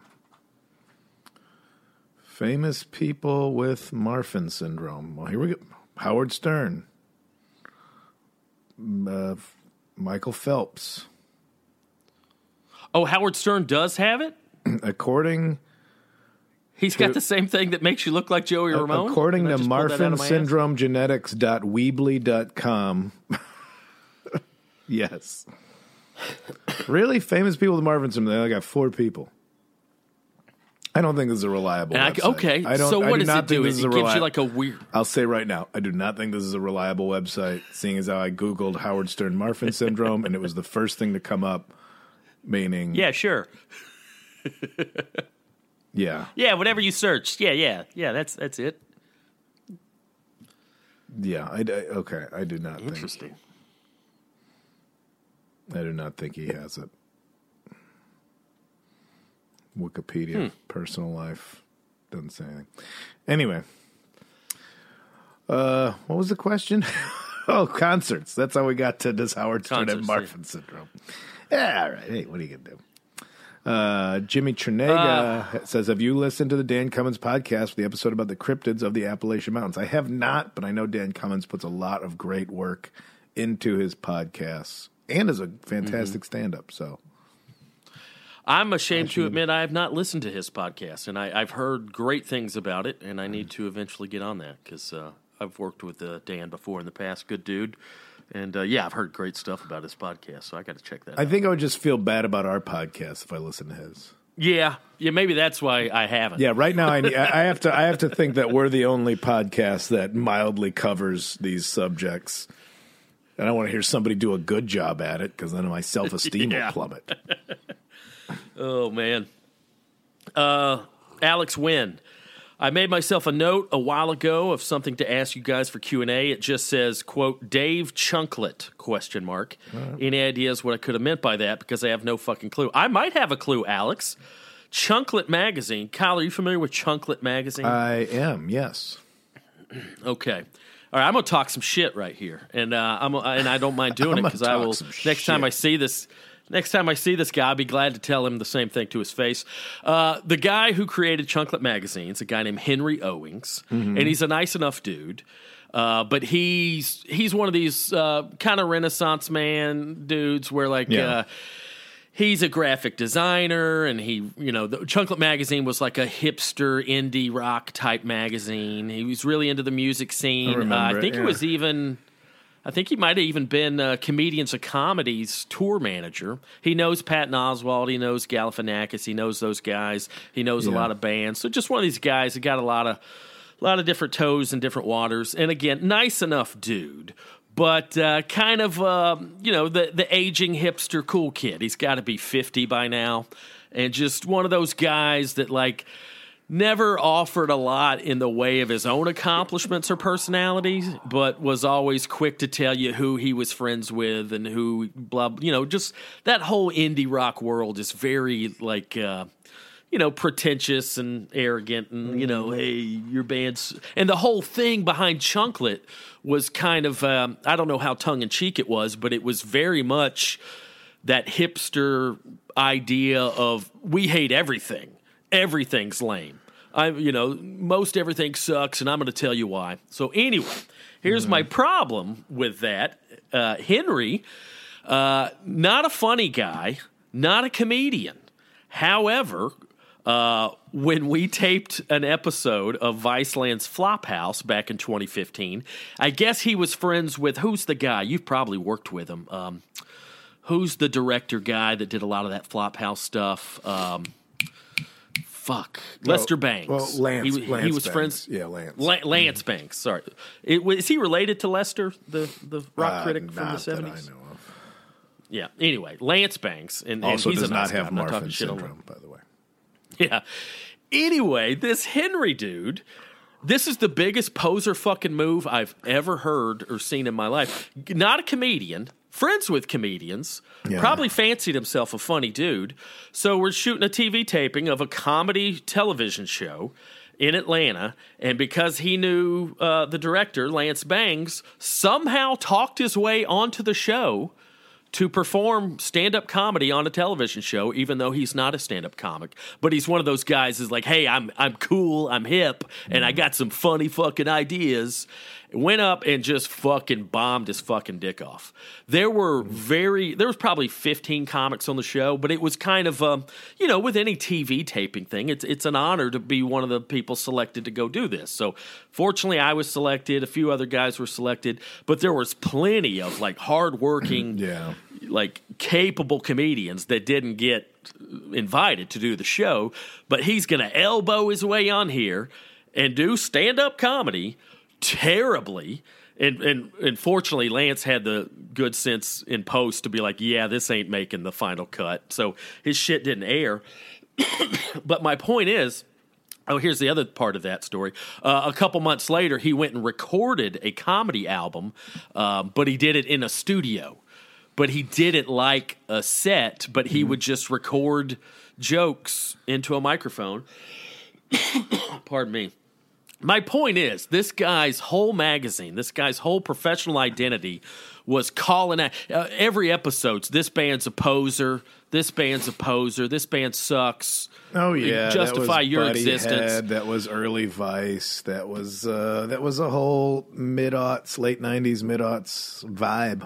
Famous people with Marfan syndrome. Well, here we go. Howard Stern. Uh, Michael Phelps. Oh, Howard Stern does have it? According He's got the same thing that makes you look like Joey Ramone? according Did I to just pull that out Marfan of my ass? Syndrome Genetics dot weebly dot com. Yes. Really? Famous people with Marfan syndrome. They only got four people. I don't think this is a reliable And I- website. okay, I don't, so I what do does not it think do? this It is a gives reli- you like a weird... I'll say right now, I do not think this is a reliable website, seeing as how I Googled Howard Stern Marfan syndrome, and it was the first thing to come up, meaning... Yeah, sure. Yeah. Yeah, whatever you search. Yeah, yeah, yeah, that's that's it. Yeah. I, I- okay, I do not think... Interesting. I do not think he has it. Wikipedia, Hmm. personal life, doesn't say anything. Anyway, uh, what was the question? Oh, concerts. That's how we got to does Howard Stern have Concerts, Marfan syndrome. Yeah, all right. Hey, what are you gonna do? Uh, Jimmy Trinega Uh. says, have you listened to the Dan Cummins podcast, the episode about the cryptids of the Appalachian Mountains? I have not, but I know Dan Cummins puts a lot of great work into his podcasts and is a fantastic Mm-hmm. stand-up, so... I'm ashamed to admit I have not listened to his podcast, and I, I've heard great things about it, and I need to eventually get on that because uh, I've worked with uh, Dan before in the past. Good dude. And, uh, yeah, I've heard great stuff about his podcast, so I got to check that I out. think I would just feel bad about our podcast if I listened to his. Yeah, yeah, maybe that's why I haven't. Yeah, right now I, I have to I have to think that we're the only podcast that mildly covers these subjects. And I want to hear somebody do a good job at it because then my self-esteem Yeah. will plummet. Oh, man. Uh, Alex Wynn. I made myself a note a while ago of something to ask you guys for Q and A. It just says, quote, Dave Chunklet, question mark. Right. Any ideas what I could have meant by that? Because I have no fucking clue. I might have a clue, Alex. Chunklet Magazine. Kyle, are you familiar with Chunklet Magazine? I am, yes. Okay. All right, I'm going to talk some shit right here. And uh, I'm and I don't mind doing it because I will, next shit. time I see this... Next time I see this guy, I'll be glad to tell him the same thing to his face. Uh, the guy who created Chunklet Magazine is a guy named Henry Owings, mm-hmm. and he's a nice enough dude. Uh, but he's he's one of these uh, kind of Renaissance man dudes where, like, yeah. uh, he's a graphic designer, and he, you know, the Chunklet Magazine was like a hipster indie rock type magazine. He was really into the music scene. I, uh, I think it, yeah. he was even... I think he might have even been uh, Comedians of Comedy's tour manager. He knows Patton Oswalt. He knows Galifianakis. He knows those guys. He knows yeah. a lot of bands. So just one of these guys that got a lot of, a lot of different toes in different waters. And again, nice enough dude, but uh, kind of uh, you know the the aging hipster cool kid. He's got to be fifty by now, and just one of those guys that like. Never offered a lot in the way of his own accomplishments or personalities, but was always quick to tell you who he was friends with and who, blah, you know, just that whole indie rock world is very, like, uh, you know, pretentious and arrogant and, you know, hey, your band's... And the whole thing behind Chunklet was kind of, um, I don't know how tongue-in-cheek it was, but it was very much that hipster idea of we hate everything. Everything's lame. I, you know, most everything sucks, and I'm going to tell you why. So anyway, here's mm-hmm. my problem with that. Uh, Henry, uh, not a funny guy, not a comedian. However, uh, when we taped an episode of Viceland's Flophouse back in twenty fifteen, I guess he was friends with, who's the guy? You've probably worked with him. Um, who's the director guy that did a lot of that Flophouse stuff? Um Fuck. Well, Lester Bangs. Well, Lance, he, Lance he was Bangs. friends. Yeah, Lance. La- Lance mm-hmm. Bangs, sorry. It, is he related to Lester, the, the rock uh, critic from the seventies? That I know of. Yeah. Anyway, Lance Bangs. And, also and he's does a nice not have guy. Marfan syndrome, by the way. Yeah. Anyway, this Henry dude, this is the biggest poser fucking move I've ever heard or seen in my life. Not a comedian. Friends with comedians, yeah. probably fancied himself a funny dude. So we're shooting a T V taping of a comedy television show in Atlanta, and because he knew uh, the director, Lance Bangs, somehow talked his way onto the show to perform stand-up comedy on a television show, even though he's not a stand-up comic. But he's one of those guys who's like, hey, I'm I'm cool, I'm hip, and I got some funny fucking ideas. Went up and just fucking bombed his fucking dick off. There were very, there was probably fifteen comics on the show, but it was kind of, um, you know, with any T V taping thing, it's it's an honor to be one of the people selected to go do this. So fortunately, I was selected. A few other guys were selected, but there was plenty of like hardworking, yeah. like capable comedians that didn't get invited to do the show. But he's going to elbow his way on here and do stand-up comedy terribly, and, and and fortunately Lance had the good sense in post to be like, yeah, this ain't making the final cut, so his shit didn't air. But my point is, oh, here's the other part of that story. Uh, a couple months later, he went and recorded a comedy album, um, but he did it in a studio. But he did it like a set, but he mm-hmm. would just record jokes into a microphone. Pardon me. My point is, this guy's whole magazine, this guy's whole professional identity was calling out uh, every episode. This band's a poser. This band's a poser. This band sucks. Oh yeah, justify that was your Buddy existence. Head, that was early Vice. That was uh, that was a whole mid aughts, late nineties mid aughts vibe.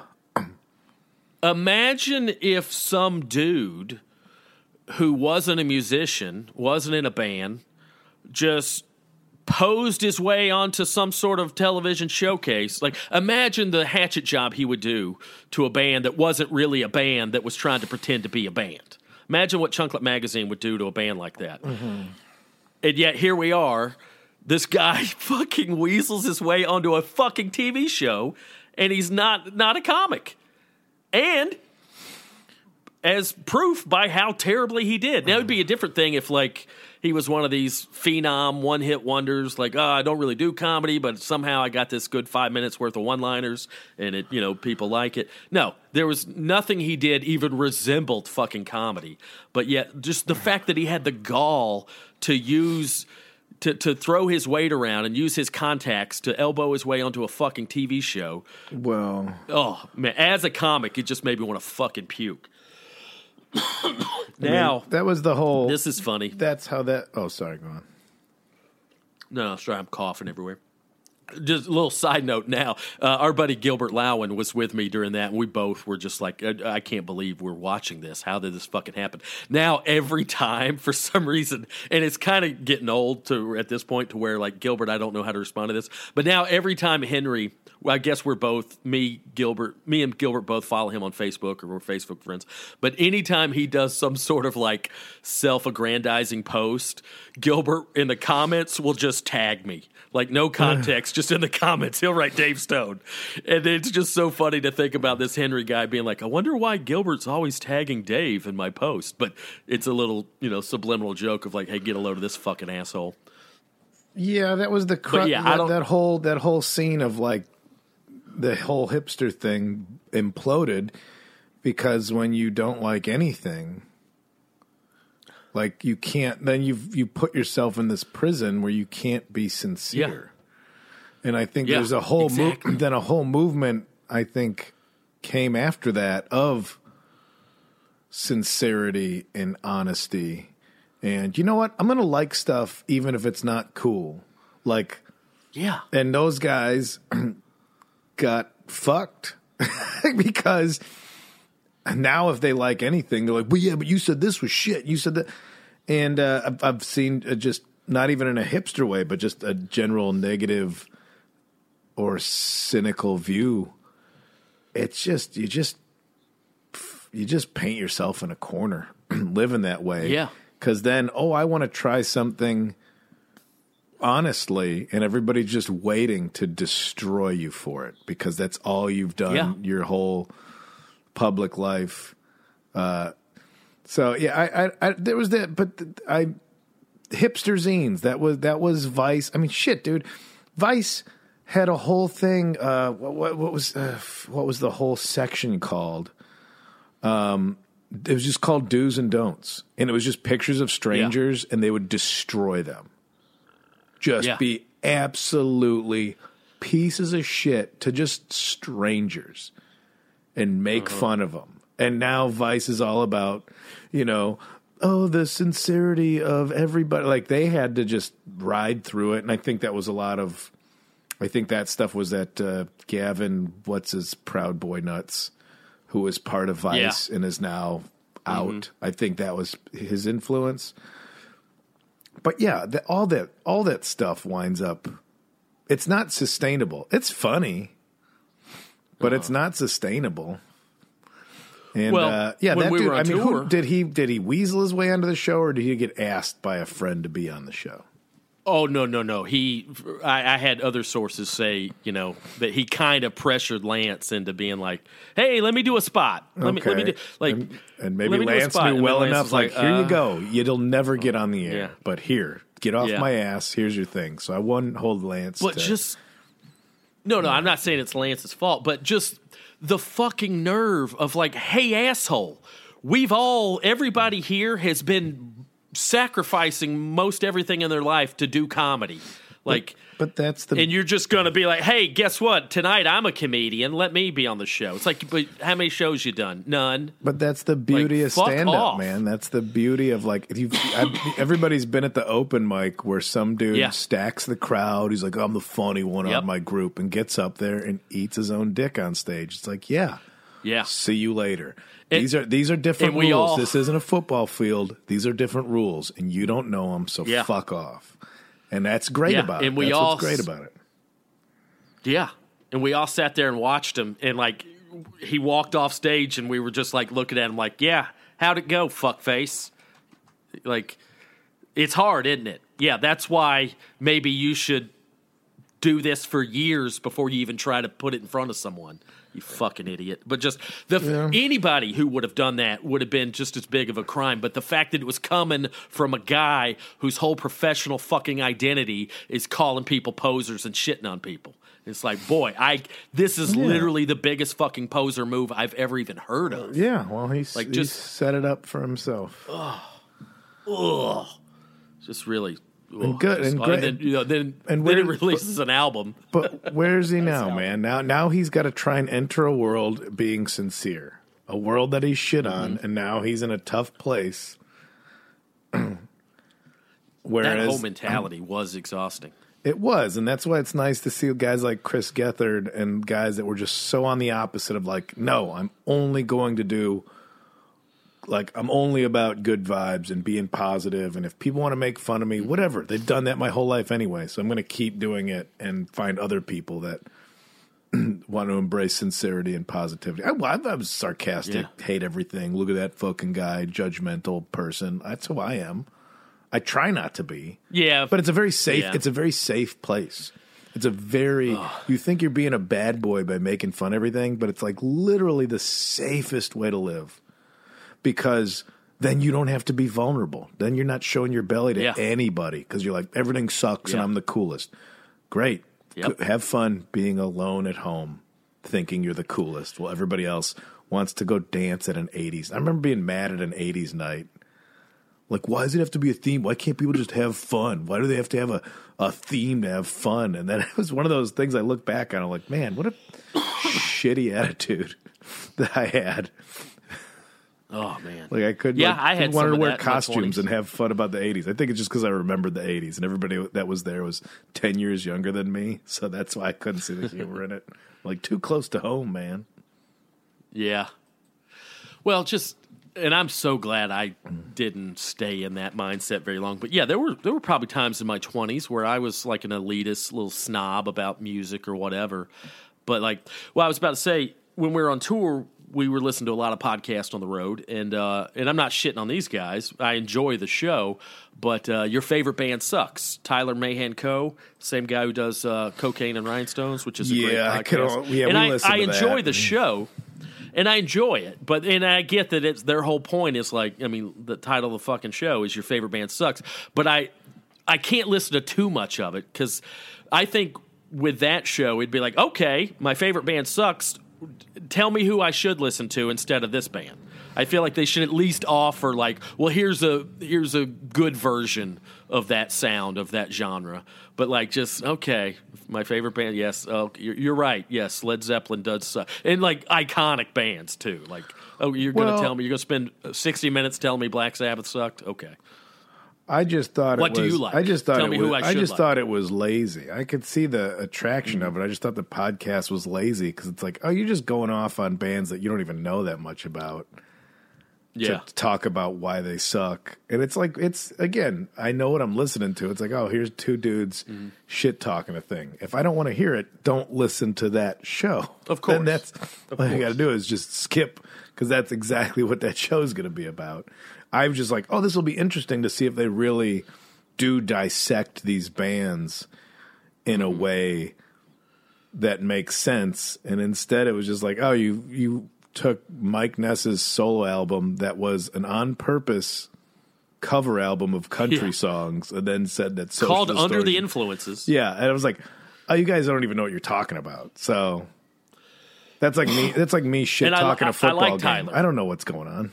Imagine if some dude who wasn't a musician, wasn't in a band, just posed his way onto some sort of television showcase. Like, imagine the hatchet job he would do to a band that wasn't really a band that was trying to pretend to be a band. Imagine what Chunklet Magazine would do to a band like that. Mm-hmm. And yet here we are, this guy fucking weasels his way onto a fucking T V show, and he's not not a comic. And as proof by how terribly he did. That would be a different thing if, like, he was one of these phenom one-hit wonders, like, oh, I don't really do comedy, but somehow I got this good five minutes worth of one-liners, and it, you know, people like it. No, there was nothing he did even resembled fucking comedy. But yet, just the fact that he had the gall to use, to, to throw his weight around and use his contacts to elbow his way onto a fucking T V show. Well, oh, man, as a comic, it just made me want to fucking puke. Now, I mean, that was the whole. This is funny. That's how that. Oh, sorry, go on. No, no, sorry, I'm coughing everywhere. Just a little side note now. Uh, our buddy Gilbert Lowen was with me during that, and we both were just like, I, I can't believe we're watching this. How did this fucking happen? Now, every time, for some reason, and it's kind of getting old to at this point to where, like, Gilbert, I don't know how to respond to this, but now every time Henry, well, I guess we're both, me, Gilbert, me and Gilbert both follow him on Facebook, or we're Facebook friends, but anytime he does some sort of, like, self-aggrandizing post, Gilbert in the comments will just tag me. Like, no context, just in the comments, he'll write Dave Stone. And it's just so funny to think about this Henry guy being like, I wonder why Gilbert's always tagging Dave in my post. But it's a little, you know, subliminal joke of like, hey, get a load of this fucking asshole. Yeah, that was the cru- yeah, I that, that whole that whole scene of like the whole hipster thing imploded because when you don't like anything, like you can't, then you you put yourself in this prison where you can't be sincere. Yeah. And I think yeah, there's a whole exactly. mo- then a whole movement I think came after that of sincerity and honesty. And you know what? I'm going to like stuff even if it's not cool. Like, yeah. And those guys got fucked because now if they like anything, they're like, well, yeah, but you said this was shit. You said that. And uh, I've, I've seen uh, just not even in a hipster way, but just a general negative or cynical view. It's just, you just, you just paint yourself in a corner living that way. Yeah. Because then, oh, I want to try something honestly, and everybody's just waiting to destroy you for it because that's all you've done yeah. your whole public life. Uh, so yeah, I, I, I there was that, but I hipster zines that was that was Vice. I mean, shit, dude, Vice had a whole thing. Uh, what, what, what was uh, what was the whole section called? Um. It was just called Do's and Don'ts. And it was just pictures of strangers, yeah. and they would destroy them. Just yeah. be absolutely pieces of shit to just strangers and make uh-huh. fun of them. And now Vice is all about, you know, oh, the sincerity of everybody. Like, they had to just ride through it. And I think that was a lot of, I think that stuff was that uh, Gavin, what's his Proud Boy Nuts, who was part of Vice yeah. and is now out. Mm-hmm. I think that was his influence. But yeah, the, all that all that stuff winds up. It's not sustainable. It's funny, but uh-huh. it's not sustainable. And well, uh, yeah, when that we dude. were on I mean, tour, who, did he did he weasel his way onto the show, or did he get asked by a friend to be on the show? Oh, no, no, no. He, I, I had other sources say, you know, that he kind of pressured Lance into being like, hey, let me do a spot. Let okay. me, let me do, like, and, and maybe let me Lance do knew well Lance enough, like, like, here uh, you go. You'll never get on the air, yeah. but here, get off yeah. my ass. Here's your thing. So I wouldn't hold Lance. But to, just, no, no, I'm not saying it's Lance's fault, but just the fucking nerve of like, hey, asshole, we've all, everybody here has been sacrificing most everything in their life to do comedy. Like, but, but that's the, and you're just going to be like, hey, guess what? Tonight I'm a comedian. Let me be on the show. It's like, but how many shows you done? None. But that's the beauty like, of stand up, off. man. That's the beauty of like, if you everybody's been at the open mic where some dude yeah. stacks the crowd. He's like, I'm the funny one yep. on my group, and gets up there and eats his own dick on stage. It's like, yeah, yeah. See you later. And, these are these are different rules. All, this isn't a football field. These are different rules, and you don't know them, so yeah. fuck off. And that's great yeah. about it. And we that's all, what's great about it. Yeah. And we all sat there and watched him, and like he walked off stage, and we were just like looking at him like, yeah, how'd it go, fuckface? Like, it's hard, isn't it? Yeah, that's why maybe you should do this for years before you even try to put it in front of someone. You fucking idiot. But just the Yeah. anybody who would have done that would have been just as big of a crime. But the fact that it was coming from a guy whose whole professional fucking identity is calling people posers and shitting on people. It's like, boy, I this is Yeah. literally the biggest fucking poser move I've ever even heard of. Yeah, well, he's Like, like just- just set it up for himself. Ugh. Just really. ugh, good, just- and oh, great- then, you know, then, and then he where- releases an album. But where is he now, man? Now, now he's got to try and enter a world being sincere, a world that he's shit on, Mm-hmm. and now he's in a tough place. That Whereas whole mentality was exhausting. it was, and that's why it's nice to see guys like Chris Gethard and guys that were just so on the opposite of like, no, I'm only going to do. Like, I'm only about good vibes and being positive, and if people want to make fun of me, whatever. They've done that my whole life anyway, so I'm going to keep doing it and find other people that want to embrace sincerity and positivity. I, I, I was sarcastic, Yeah. hate everything. Look at that fucking guy, judgmental person. That's who I am. I try not to be, Yeah, but it's a very safe. Yeah. It's a very safe place. It's a very. You think you're being a bad boy by making fun of everything, but it's like literally the safest way to live. Because then you don't have to be vulnerable. Then you're not showing your belly to Yeah. anybody because you're like, everything sucks and Yeah. I'm the coolest. Great. Yep. Go- Have fun being alone at home thinking you're the coolest while everybody else wants to go dance at an eighties. I remember being mad at an eighties night. Like, why does it have to be a theme? Why can't people just have fun? Why do they have to have a, a theme to have fun? And then it was one of those things I look back on. I'm like, man, what a shitty attitude that I had. oh man, Like I couldn't. Yeah, like, I had wanted some to of wear that in my costumes twenties. and have fun about the eighties. I think it's just because I remembered the eighties, and everybody that was there was ten years younger than me, so that's why I couldn't see the humor in it. Like too close to home, man. yeah. Well, just and I'm so glad I didn't stay in that mindset very long. But yeah, there were there were probably times in my twenties where I was like an elitist little snob about music or whatever. But like, well, I was about to say when we were on tour, we were listening to a lot of podcasts on the road, and uh, and I'm not shitting on these guys. I enjoy the show, but uh, your favorite band sucks. Tyler Mahan Co., same guy who does uh, Cocaine and Rhinestones, which is a great Yeah, I podcast. could al- yeah, and we I, listened I to enjoy that. the show. And I enjoy it, but and I get that it's their whole point is like, I mean, the title of the fucking show is your favorite band sucks, but I I can't listen to too much of it because I think with that show it'd be like, okay, my favorite band sucks. Tell me who I should listen to instead of this band. I feel like they should at least offer like, well, here's a here's a good version of that sound of that genre. But like, just okay, my favorite band, yes, oh, you're, you're right, yes, Led Zeppelin does suck, and like iconic bands too. Like, oh, you're gonna Well- tell me you're gonna spend sixty minutes telling me Black Sabbath sucked? Okay, I just thought What it do was, you like? I just thought Tell it me was, who I I should just like. thought it was lazy. I could see the attraction of it. I just thought the podcast was lazy because it's like, oh, you're just going off on bands that you don't even know that much about. yeah, To talk about why they suck. And it's like, it's, again, I know what I'm listening to. It's like, oh, here's two dudes Mm-hmm. shit talking a thing. If I don't want to hear it, don't listen to that show. Of course. Then that's, Of all you course. got to do is just skip because that's exactly what that show is going to be about. I'm just like, oh, this will be interesting to see if they really do dissect these bands in Mm-hmm. a way that makes sense. And instead it was just like, oh, you, you, took Mike Ness's solo album that was an on purpose cover album of country Yeah. songs and then said that social called Under the Distortion- Influences. Yeah, and I was like, oh, you guys don't even know what you're talking about. So that's like me. That's like me shit And I- talking I- a football I like game. Tyler. I don't know what's going on.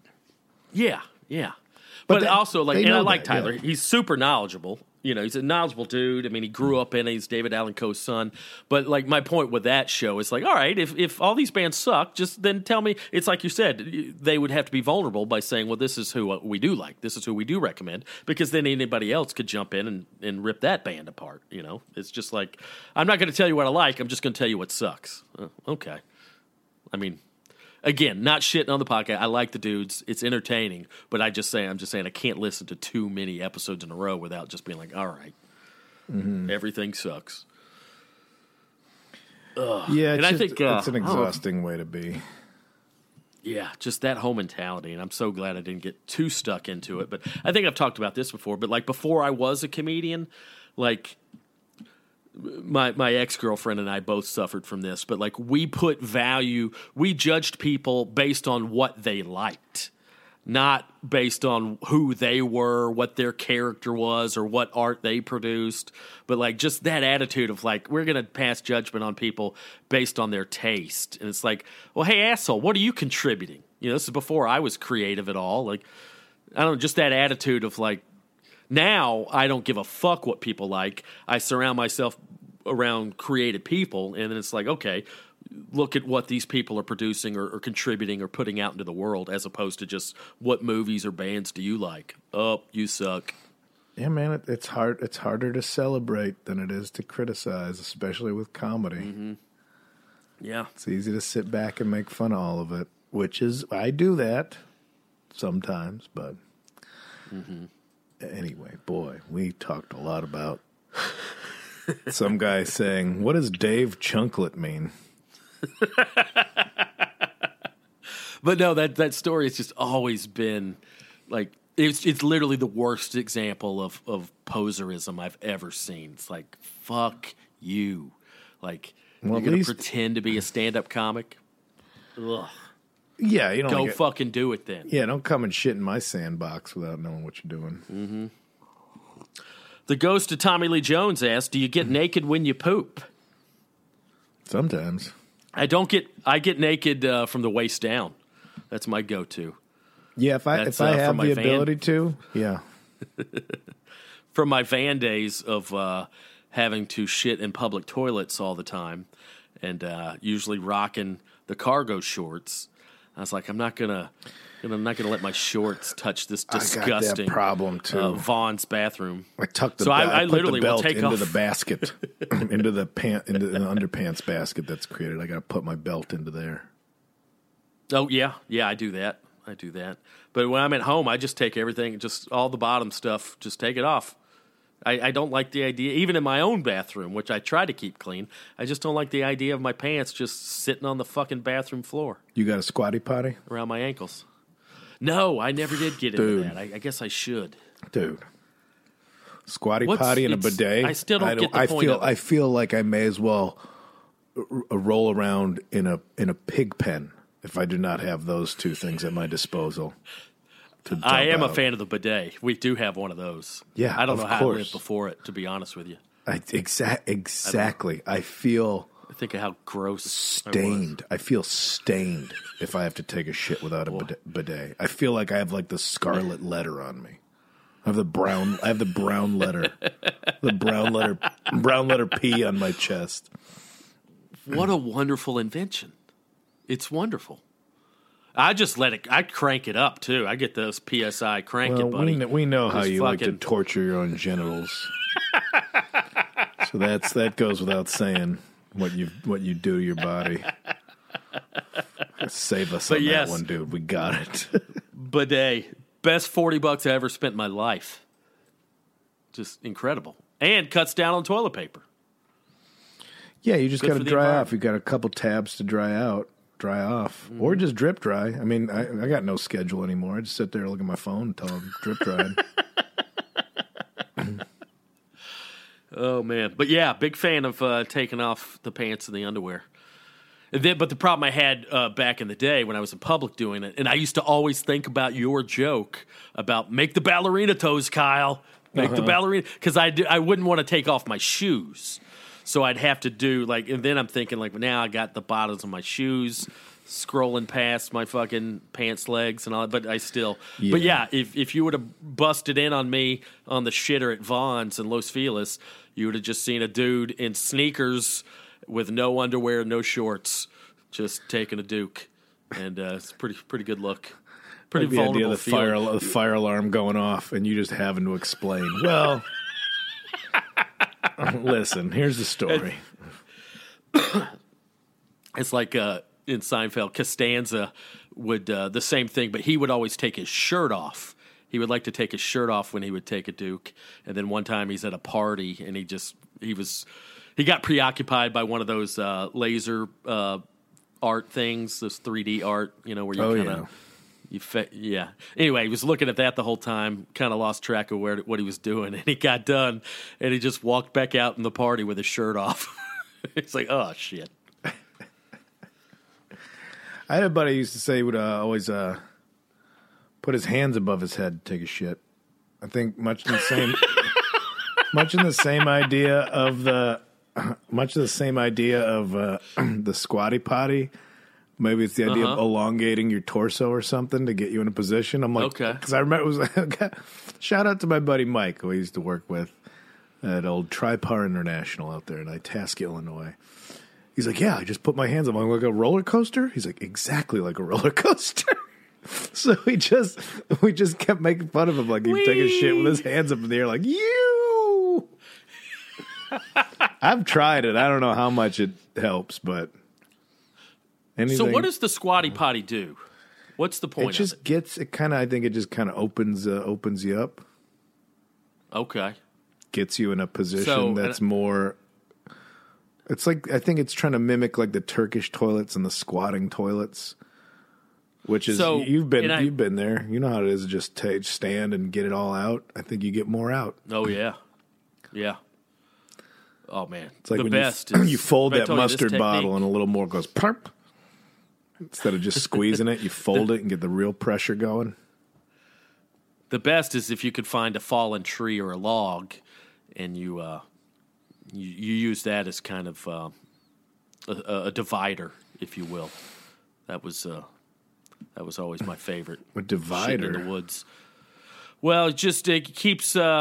Yeah, yeah. But But, they- also, like, they and I know like that, yeah. Tyler. He's super knowledgeable. You know, he's a knowledgeable dude. I mean, he grew up in it. He's David Allen Coe's son. But, like, my point with that show is, like, all right, if, if all these bands suck, just then tell me. It's like you said, they would have to be vulnerable by saying, well, this is who we do like. This is who we do recommend. Because then anybody else could jump in and, and rip that band apart, you know? It's just like, I'm not going to tell you what I like. I'm just going to tell you what sucks. Uh, okay. I mean... Again, not shitting on the podcast. I like the dudes. It's entertaining, but I just say I'm just saying I can't listen to too many episodes in a row without just being like, all right, Mm-hmm. everything sucks. Yeah, it's, And I just- think, uh, it's an I don't know. exhausting way to be. Yeah, just that whole mentality, and I'm so glad I didn't get too stuck into it. But I think I've talked about this before. But like before I was a comedian, like my my ex-girlfriend and I both suffered from this, but like we put value, we judged people based on what they liked, not based on who they were, what their character was, or what art they produced, but like just that attitude of like, we're going to pass judgment on people based on their taste. And it's like, well, hey, asshole, what are you contributing? You know, this is before I was creative at all. Like, I don't know, just that attitude of like, now I don't give a fuck what people like. I surround myself around creative people, and then it's like, okay, look at what these people are producing or, or contributing or putting out into the world, as opposed to just what movies or bands do you like? Oh, you suck. Yeah, man, it, it's hard. It's harder to celebrate than it is to criticize, especially with comedy. Mm-hmm. Yeah, it's easy to sit back and make fun of all of it, which is I do that sometimes, but. Mm-hmm. Anyway, boy, we talked a lot about some guy saying, what does Dave Chunklet mean? But no, that, that story has just always been, like, it's it's literally the worst example of, of poserism I've ever seen. It's like, fuck you. Like, well, you're going to least... pretend to be a stand-up comic? Ugh. Yeah, you don't go get, fucking do it then. Yeah, don't come and shit in my sandbox without knowing what you're doing. Mm-hmm. The ghost of Tommy Lee Jones asked, "Do you get naked when you poop?" Sometimes. I don't get. I get naked uh, from the waist down. That's my go-to. Yeah, if I That's, if I uh, have the van- ability to, yeah. From my van days of uh, having to shit in public toilets all the time, and uh, usually rocking the cargo shorts. I was like, I'm not gonna, I'm not gonna let my shorts touch this disgusting I got that problem too. Uh, Vaughn's bathroom. I tucked the so be- I, I, I put literally the belt will take into off the basket, into the pant, into the underpants basket that's created. I got to put my belt into there. Oh yeah, yeah, I do that. I do that. But when I'm at home, I just take everything, just all the bottom stuff, just take it off. I, I don't like the idea, even in my own bathroom, which I try to keep clean. I just don't like the idea of my pants just sitting on the fucking bathroom floor. You got a squatty potty? Around my ankles. No, I never did get Dude. into that. I, I guess I should. Dude. Squatty What's- potty and a it's- bidet? I still don't get the I point feel, of it. I feel like I may as well r- roll around in a in a pig pen if I do not have those two things at my disposal. To dump I am out. a fan of the bidet. We do have one of those. Yeah, I don't of know how course. I lived before it, to be honest with you. I, exa- exactly. I, I feel I think of how gross stained. I, I feel stained if I have to take a shit without a bidet- bidet. I feel like I have like the scarlet letter on me. I have the brown. I have the brown letter. The brown letter. Brown letter P on my chest. What a wonderful invention. It's wonderful. I just let it, I crank it up too. I get those P S I crank Well, it, buddy. we know, we know how Just you like to fucking- torture your own genitals. So that's that goes without saying what you what you do to your body. Save us But on yes. that one, dude. We got it. Bidet. Best forty bucks I ever spent in my life. Just incredible. And cuts down on toilet paper. Yeah, you just Good got for to the dry environment. off. You got a couple tabs to dry out, dry off, or Mm-hmm. just drip dry. I mean, I, I got no schedule anymore. I just sit there, look at my phone, until I'm drip dried. Oh, man. But yeah, big fan of uh, taking off the pants and the underwear. And then, but the problem I had uh, back in the day when I was in public doing it, and I used to always think about your joke about make the ballerina toes, Kyle. Make the ballerina. Because I, do- I wouldn't want to take off my shoes. So I'd have to do, like, and then I'm thinking, like, now I got the bottoms of my shoes scrolling past my fucking pants legs and all that, but I still, Yeah. but yeah, if if you would have busted in on me on the shitter at Vaughn's in Los Feliz, you would have just seen a dude in sneakers with no underwear, no shorts, just taking a duke, and uh, it's pretty pretty good look. Pretty Like the idea vulnerable of the fire, feeling. the fire alarm going off and you just having to explain. Well, listen, here's the story. It's like uh, in Seinfeld, Costanza would uh, the same thing, but he would always take his shirt off. He would like to take his shirt off when he would take a duke. And then one time he's at a party and he just he was he got preoccupied by one of those uh, laser uh, art things, this three D art, you know, where you Oh, kind of yeah. You fa- yeah. Anyway, he was looking at that the whole time, kind of lost track of where what he was doing, and he got done, and he just walked back out in the party with his shirt off. It's like, oh shit. I had a buddy who used to say he would uh, always uh, put his hands above his head to take a shit. I think much in the same, much in the same idea of the, much of the same idea of uh, the squatty potty. Maybe it's the idea uh-huh. of elongating your torso or something to get you in a position. I'm like, okay, because I remember it was shout out to my buddy Mike, who I used to work with at old Tripar International out there in Itasca, Illinois. He's like, yeah, I just put my hands up. I'm like, a roller coaster? He's like, exactly like a roller coaster. So we just we just kept making fun of him, like he'd take a shit with his hands up in the air, like, you. I've tried it. I don't know how much it helps, but anything. So what does the squatty potty do? What's the point it just of it? gets it kind of I think it just kind of opens uh, opens you up. Okay. Gets you in a position So, that's and- more it's like I think it's trying to mimic like the Turkish toilets and the squatting toilets. Which is So, you've been and I- you've been there. You know how it is to just take, stand and get it all out. I think you get more out. Oh yeah. Yeah. Oh man. It's like the when best you, is you fold I that told you this mustard bottle technique- and a little more goes plurp. Instead of just squeezing it, you fold it and get the real pressure going. The best is if you could find a fallen tree or a log, and you uh, you, you use that as kind of uh, a, a divider, if you will. That was uh, that was always my favorite. A Shitting divider in the woods. Well, it just it keeps uh,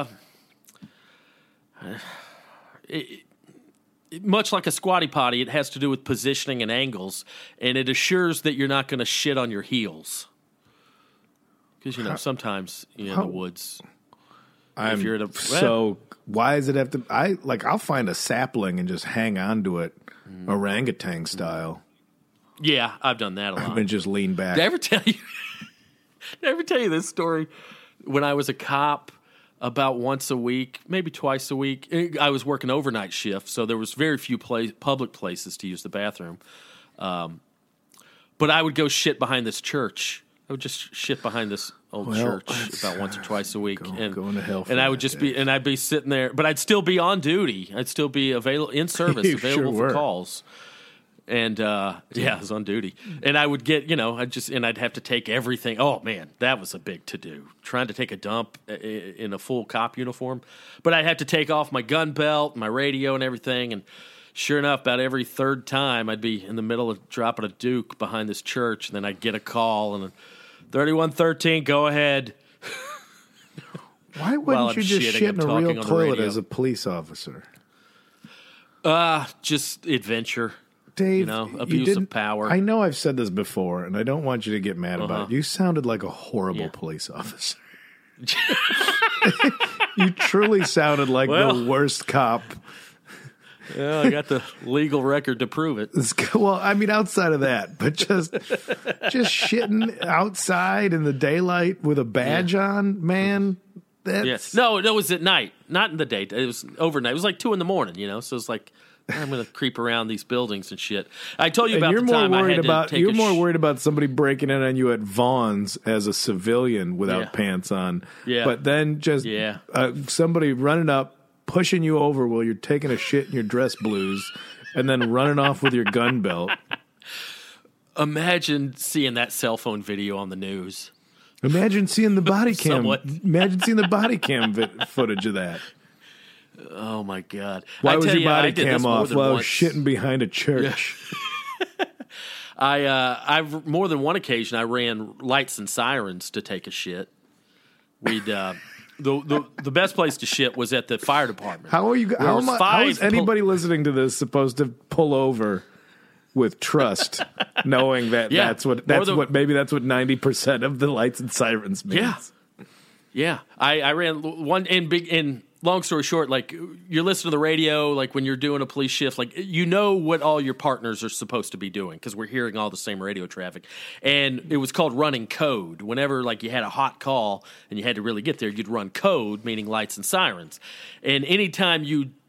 it, it, much like a squatty potty. It has to do with positioning and angles, and it assures that you're not going to shit on your heels. Because you know sometimes you're in how- the woods. I'm if you're at a- so why does it have to? I like I'll find a sapling and just hang on to it, Mm. orangutan style, Yeah, I've done that a lot. and just lean back. Did I ever tell you? Did I ever tell you this story? When I was a cop, about once a week, maybe twice a week, I was working overnight shift, so there was very few place, public places to use the bathroom. Um, but I would go shit behind this church. I would just shit behind this old Well, church that's- about once or twice a week, Go- and going to hell for and I that, would just yeah. be, and I'd be sitting there, but I'd still be on duty. I'd still be available in service, You available sure for were. calls. And uh, yeah, I was on duty, and I would get, you know, I just and I'd have to take everything. Oh man, that was a big to do. Trying to take a dump i- i- in a full cop uniform, but I'd have to take off my gun belt, my radio, and everything. And sure enough, about every third time, I'd be in the middle of dropping a Duke behind this church, and then I'd get a call and thirty-one thirteen, go ahead. Why wouldn't While you I'm just shitting, shit I'm in a talking real on the toilet radio. as a police officer? Uh, just adventure. Dave, You know, you abuse of didn't- power. I know I've said this before, and I don't want you to get mad about Uh-huh. it. You sounded like a horrible Yeah. police officer. You truly sounded like Well. the worst cop. Yeah, I got the legal record to prove it. It's- Well, I mean, outside of that, but just just shitting outside in the daylight with a badge on, man. That's Yes. No, no, it was at night, not in the day. It was overnight. It was like two in the morning, you know. So it's like I'm going to creep around these buildings and shit. I told you And about you're the more time I worried had to about take you're a more sh- worried about somebody breaking in on you at Vaughn's as a civilian without Yeah. pants on. Yeah. But then just Yeah. uh, somebody running up, pushing you over while you're taking a shit in your dress blues, and then running off with your gun belt. Imagine seeing that cell phone video on the news. Imagine seeing the body cam. Somewhat. Imagine seeing the body cam vi- footage of that. Oh my god! Why I was tell your you, I body did this cam more off? than Well, I was once. shitting behind a church. I uh, I've more than one occasion I ran lights and sirens to take a shit. We'd uh, the, the the best place to shit was at the fire department. How are you? There How, was am I, how is five pol- anybody listening to this supposed to pull over with trust, knowing that Yeah. that's what Or that's the- what maybe that's what ninety percent of the lights and sirens means? Yeah. Yeah, I, I ran one and big. And long story short, like you're listening to the radio, like when you're doing a police shift, like you know what all your partners are supposed to be doing because we're hearing all the same radio traffic. And it was called running code. Whenever like you had a hot call and you had to really get there, you'd run code, meaning lights and sirens. And anytime you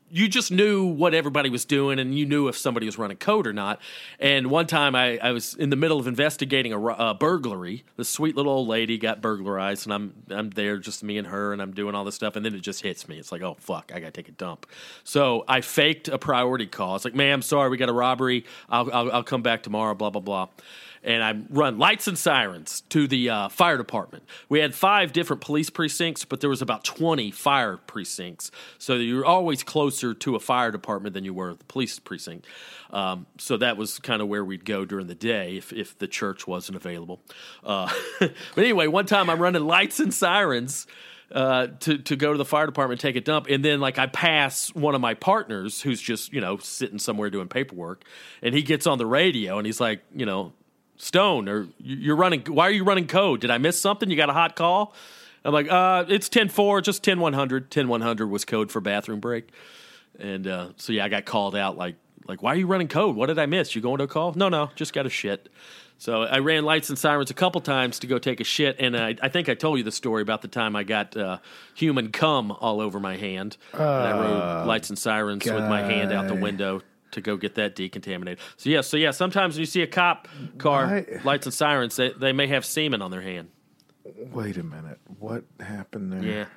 you just knew what everybody was doing, and you knew if somebody was running code or not. And one time I, I was in the middle of investigating a, a burglary. This sweet little old lady got burglarized, and I'm I'm there, just me and her, and I'm doing all this stuff, and then it just hits me. It's like, oh, fuck, I got to take a dump. So I faked a priority call. It's like, ma'am, sorry, we got a robbery. I'll, I'll, I'll come back tomorrow, blah, blah, blah. And I run lights and sirens to the uh, fire department. We had five different police precincts, but there was about twenty fire precincts. So you're always closer to a fire department than you were the police precinct. Um, so that was kind of where we'd go during the day if, if the church wasn't available. Uh, but anyway, one time I'm running lights and sirens uh, to, to go to the fire department and take a dump. And then, like, I pass one of my partners who's just, you know, sitting somewhere doing paperwork. And he gets on the radio and he's like, you know, Stone, or you're running, why are you running code? Did I miss something? You got a hot call? I'm like, uh, it's ten four, just ten one hundred. ten one hundred was code for bathroom break. And uh, so, yeah, I got called out like, like, why are you running code? What did I miss? You going to a call? No, no, just got a shit. So I ran lights and sirens a couple times to go take a shit, and I, I think I told you the story about the time I got uh, human cum all over my hand. Uh, and I rode lights and sirens guy. with my hand out the window to go get that decontaminated. So, yeah, so yeah, sometimes when you see a cop car, Why? lights and sirens, they, they may have semen on their hand. Wait a minute. What happened there? Yeah.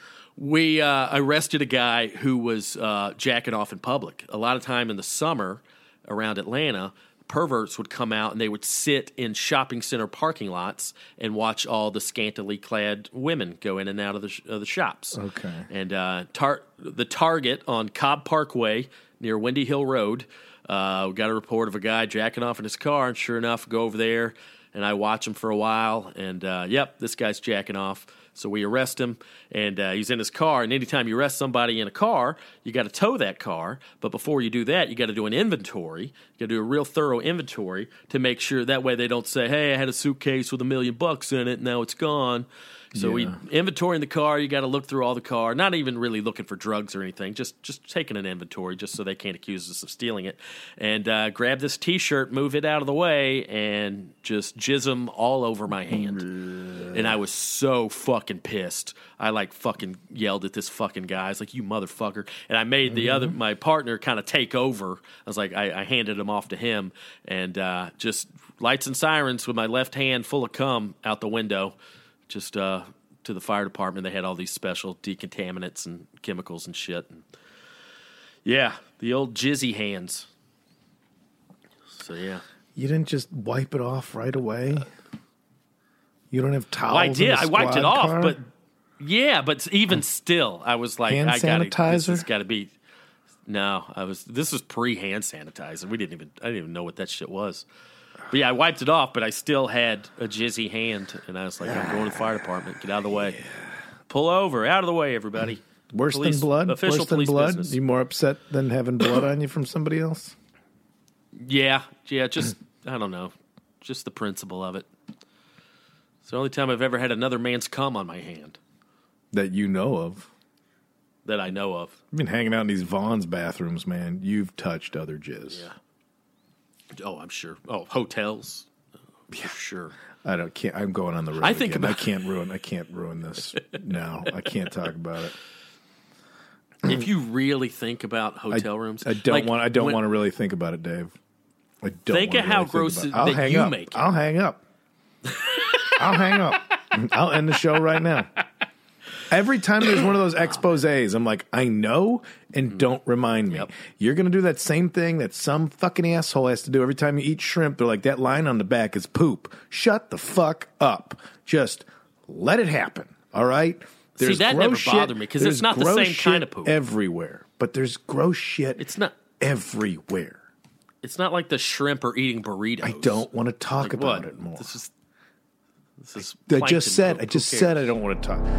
We uh, arrested a guy who was uh, jacking off in public. A lot of time in the summer around Atlanta, perverts would come out and they would sit in shopping center parking lots and watch all the scantily clad women go in and out of the, sh- of the shops. Okay. And uh, tar- the Target on Cobb Parkway near Windy Hill Road, uh, we got a report of a guy jacking off in his car, and sure enough, go over there, and I watch him for a while, and uh, yep, this guy's jacking off. So we arrest him, and uh, he's in his car. And anytime you arrest somebody in a car, you got to tow that car. But before you do that, you got to do an inventory. You got to do a real thorough inventory to make sure that way they don't say, "Hey, I had a suitcase with a million bucks in it, now it's gone." So yeah. we inventory in the car. You got to look through all the car, not even really looking for drugs or anything, just just taking an inventory just so they can't accuse us of stealing it. And uh, grab this T-shirt, move it out of the way, and just jizz them all over my hand. And I was so fucking pissed. I like fucking yelled at this fucking guy. I was like, "You motherfucker!" And I made the mm-hmm. other my partner kind of take over. I was like, I, I handed him off to him, and uh, just lights and sirens with my left hand full of cum out the window. Just uh, to the fire department, they had all these special decontaminants and chemicals and shit. And yeah, the old jizzy hands. So yeah, you didn't just wipe it off right away. You don't have towels. Well, I did. I wiped it off, car? but yeah, but even still, I was like, hand I got to. This has sanitizer? got to be. No, I was. This was pre hand sanitizer. We didn't even. I didn't even know what that shit was. But yeah, I wiped it off, but I still had a jizzy hand, and I was like, I'm going to the fire department. Get out of the way. Pull over. Out of the way, everybody. Worse Police, than blood? Official Worse than police blood? business. You more upset than having blood on you from somebody else? Yeah, yeah, just, I don't know. Just the principle of it. It's the only time I've ever had another man's cum on my hand. That you know of. That I know of. You've been hanging out in these Vaughn's bathrooms, man. You've touched other jizz. Yeah. Oh, I'm sure. Oh, hotels. Yeah, sure. I don't. Can't. I'm going on the road. I think again. about. I can't ruin. I can't ruin this now. I can't talk about it. If you really think about hotel I, rooms, I don't like want. I don't when, want to really think about it, Dave. I don't think of really how think gross about it. that hang you up. make it. I'll hang up. I'll hang up. I'll end the show right now. Every time there's one of those exposés, I'm like, I know, and don't remind me. Yep. You're going to do that same thing that some fucking asshole has to do every time you eat shrimp. They're like, that line on the back is poop. Shut the fuck up. Just let it happen, all right? There's See, that gross never shit, bothered me, 'cause there's it's not the gross same shit kind of poop. everywhere. But there's gross shit It's not. everywhere. It's not like the shrimp are eating burritos. I don't want to talk Like about what? it more. This is. This is. I plankton just said, poop. I Who just cares? said I don't want to talk.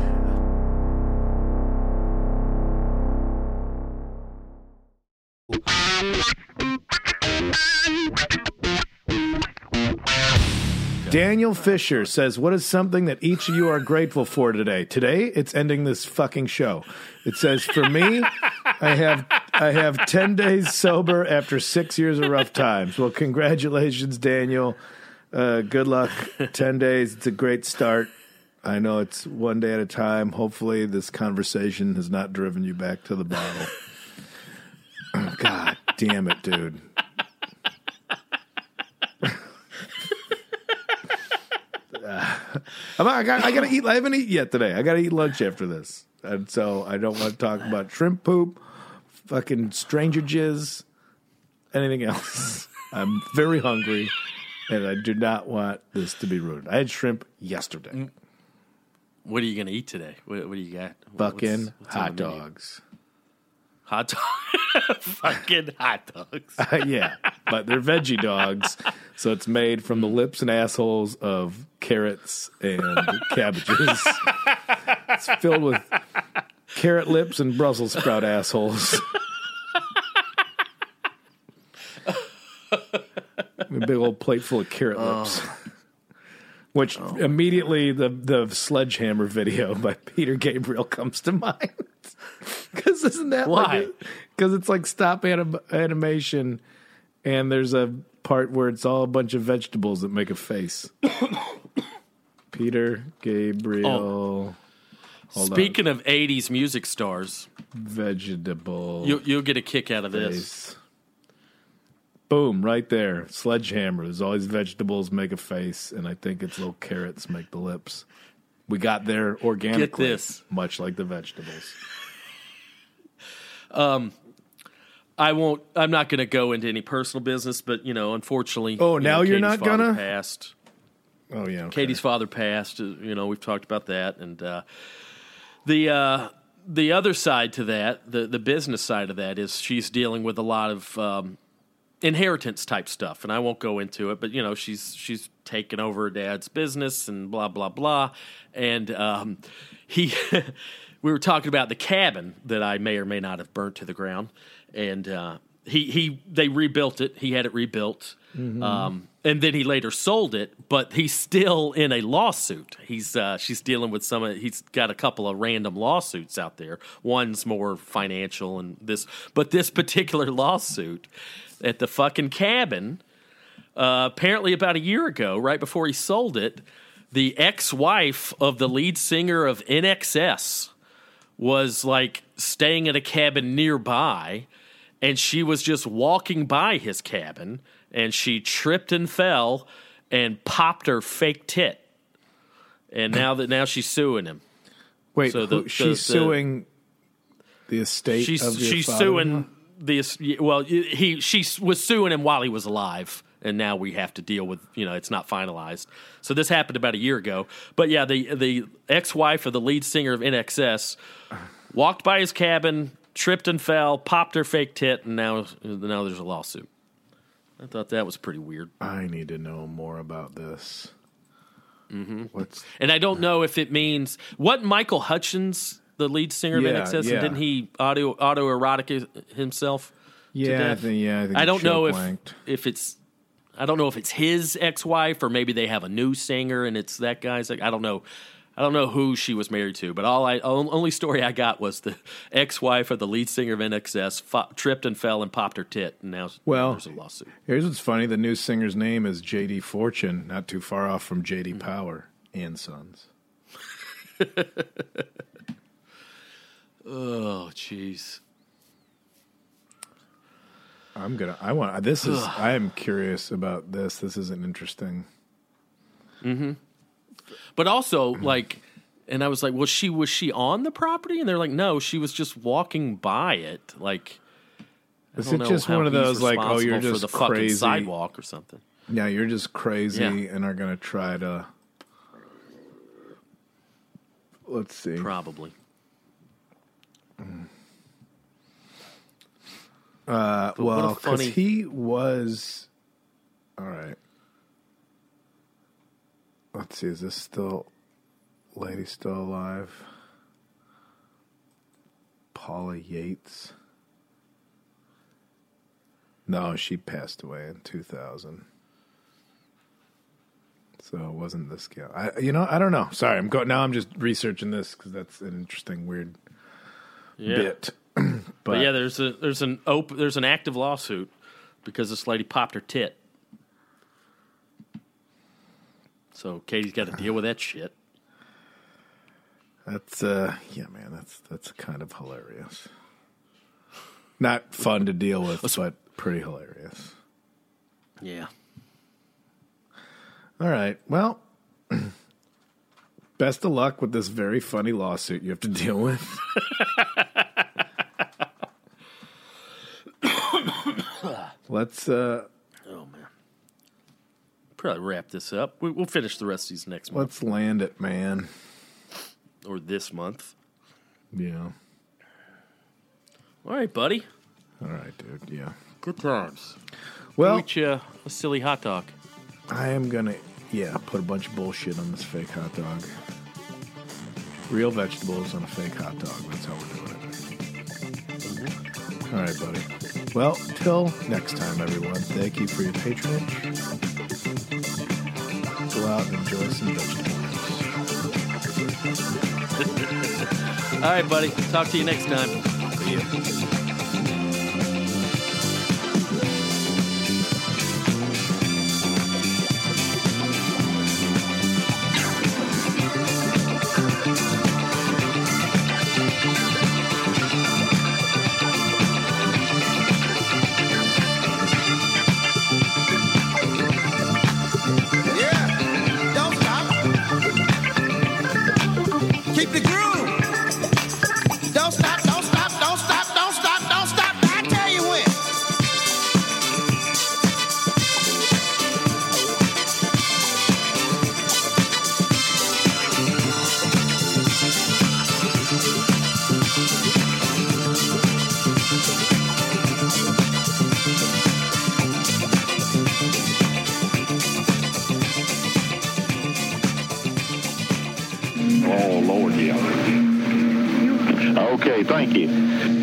Daniel Fisher says, what is something that each of you are grateful for today? Today, it's ending this fucking show. It says, for me, I have I have ten days sober after six years of rough times. Well, congratulations, Daniel. Uh, good luck. ten days. It's a great start. I know it's one day at a time. Hopefully this conversation has not driven you back to the bottle. God damn it, dude. uh, I'm, I got. I got to eat. I haven't eaten yet today. I got to eat lunch after this, and so I don't want to talk about shrimp poop, fucking stranger jizz, anything else. I'm very hungry, and I do not want this to be ruined. I had shrimp yesterday. What are you going to eat today? What, what do you got? Fucking What's- what's on hot the menu? dogs. Hot dogs. Fucking hot dogs. Yeah, but they're veggie dogs, so it's made from the lips and assholes of carrots and cabbages. It's filled with carrot lips and Brussels sprout assholes. A big old plate full of carrot lips. Which immediately the, the sledgehammer video by Peter Gabriel comes to mind. Because isn't that Why? Because it's like stop anim- animation, and there's a part where it's all a bunch of vegetables that make a face. Peter Gabriel. Hold Speaking of eighties music stars, on. Vegetable you, you'll get a kick out of this. face. Boom, right there. Sledgehammer. There's all these vegetables make a face, and I think it's little carrots make the lips. We got there organically, this. much like the vegetables. I won't. I'm not going to go into any personal business, but you know, unfortunately, Oh, you now know, you're Katie's not father gonna? Passed. Oh, yeah. okay. Katie's father passed. uh, You know, we've talked about that, and uh, the uh, the other side to that, the the business side of that, is she's dealing with a lot of um, inheritance type stuff, and I won't go into it. But you know, she's she's taken over her dad's business and blah blah blah, and um, he. We were talking about the cabin that I may or may not have burnt to the ground, and uh, he he they rebuilt it. He had it rebuilt, um, and then he later sold it. But he's still in a lawsuit. He's uh, she's dealing with some. of He's got a couple of random lawsuits out there. One's more financial, and this, but this particular lawsuit at the fucking cabin, uh, apparently about a year ago, right before he sold it, the ex-wife of the lead singer of N X S was like staying at a cabin nearby, and she was just walking by his cabin, and she tripped and fell and popped her fake tit. And now that now she's suing him. Wait, So the- who, the- she's the- suing the estate She's of your she's father-in-law? suing the well he she was suing him while he was alive, and now we have to deal with, you know, it's not finalized. So this happened about a year ago. But yeah, the the ex-wife of the lead singer of N X S walked by his cabin, tripped and fell, popped her fake tit, and now now there's a lawsuit. I thought that was pretty weird. I need to know more about this. Mm-hmm. What's And I don't know if it means what Michael Hutchins, the lead singer of Yeah, N X S, yeah. and didn't he auto autoerotic himself? yeah? I death? think yeah. I think I it's don't know if choke-wanked. if it's I don't know if it's his ex-wife or maybe they have a new singer and it's that guy's. Like, I don't know. I don't know who she was married to, but all I only story I got was the ex-wife of the lead singer of N X S fo- tripped and fell and popped her tit, and now Well, there's a lawsuit. Here's what's funny: the new singer's name is J D Fortune, not too far off from J D Power and Sons. Oh, jeez. I'm gonna. I want. This is. I am curious about this. This is an interesting. But also, like, and I was like, well, she was she on the property? And they're like, no, she was just walking by it. Like, I Is don't it know just how one of he's those, like, oh, you're responsible just for the fucking crazy. sidewalk or something. Yeah, you're just crazy, Yeah. and are gonna try to. Let's see. Probably. Uh, But what a well, because funny- he was. All right. Let's see. Is this still? Lady still alive? Paula Yates. No, she passed away in two thousand. So it wasn't this guy. I, you know, I don't know. Sorry, I'm going now. I'm just researching this because that's an interesting, weird Yeah. bit. But, But yeah, there's a there's an op- there's an active lawsuit because this lady popped her tit. So Katie's got to deal with that shit. that's uh, yeah, man. That's that's kind of hilarious. Not fun to deal with, but pretty hilarious. Yeah. All right. Well, best of luck with this very funny lawsuit you have to deal with. Let's, uh, Oh, man. Probably wrap this up. We, we'll finish the rest of these next month. let's land it, man. Or this month. Yeah. All right, buddy. All right, dude. Yeah. Good times. Well, Eat you a silly hot dog. I am going to, yeah, put a bunch of bullshit on this fake hot dog. Real vegetables on a fake hot dog. That's how we're doing it. All right, buddy. Well, till next time, everyone. Thank you for your patronage. Go out and enjoy some vegetables. All right, buddy. Talk to you next time. See ya. Yeah, don't stop. Keep the groove. Don't stop, don't stop, don't stop, don't stop, don't stop. I tell you when. Oh, Lord, yeah. Okay, thank you.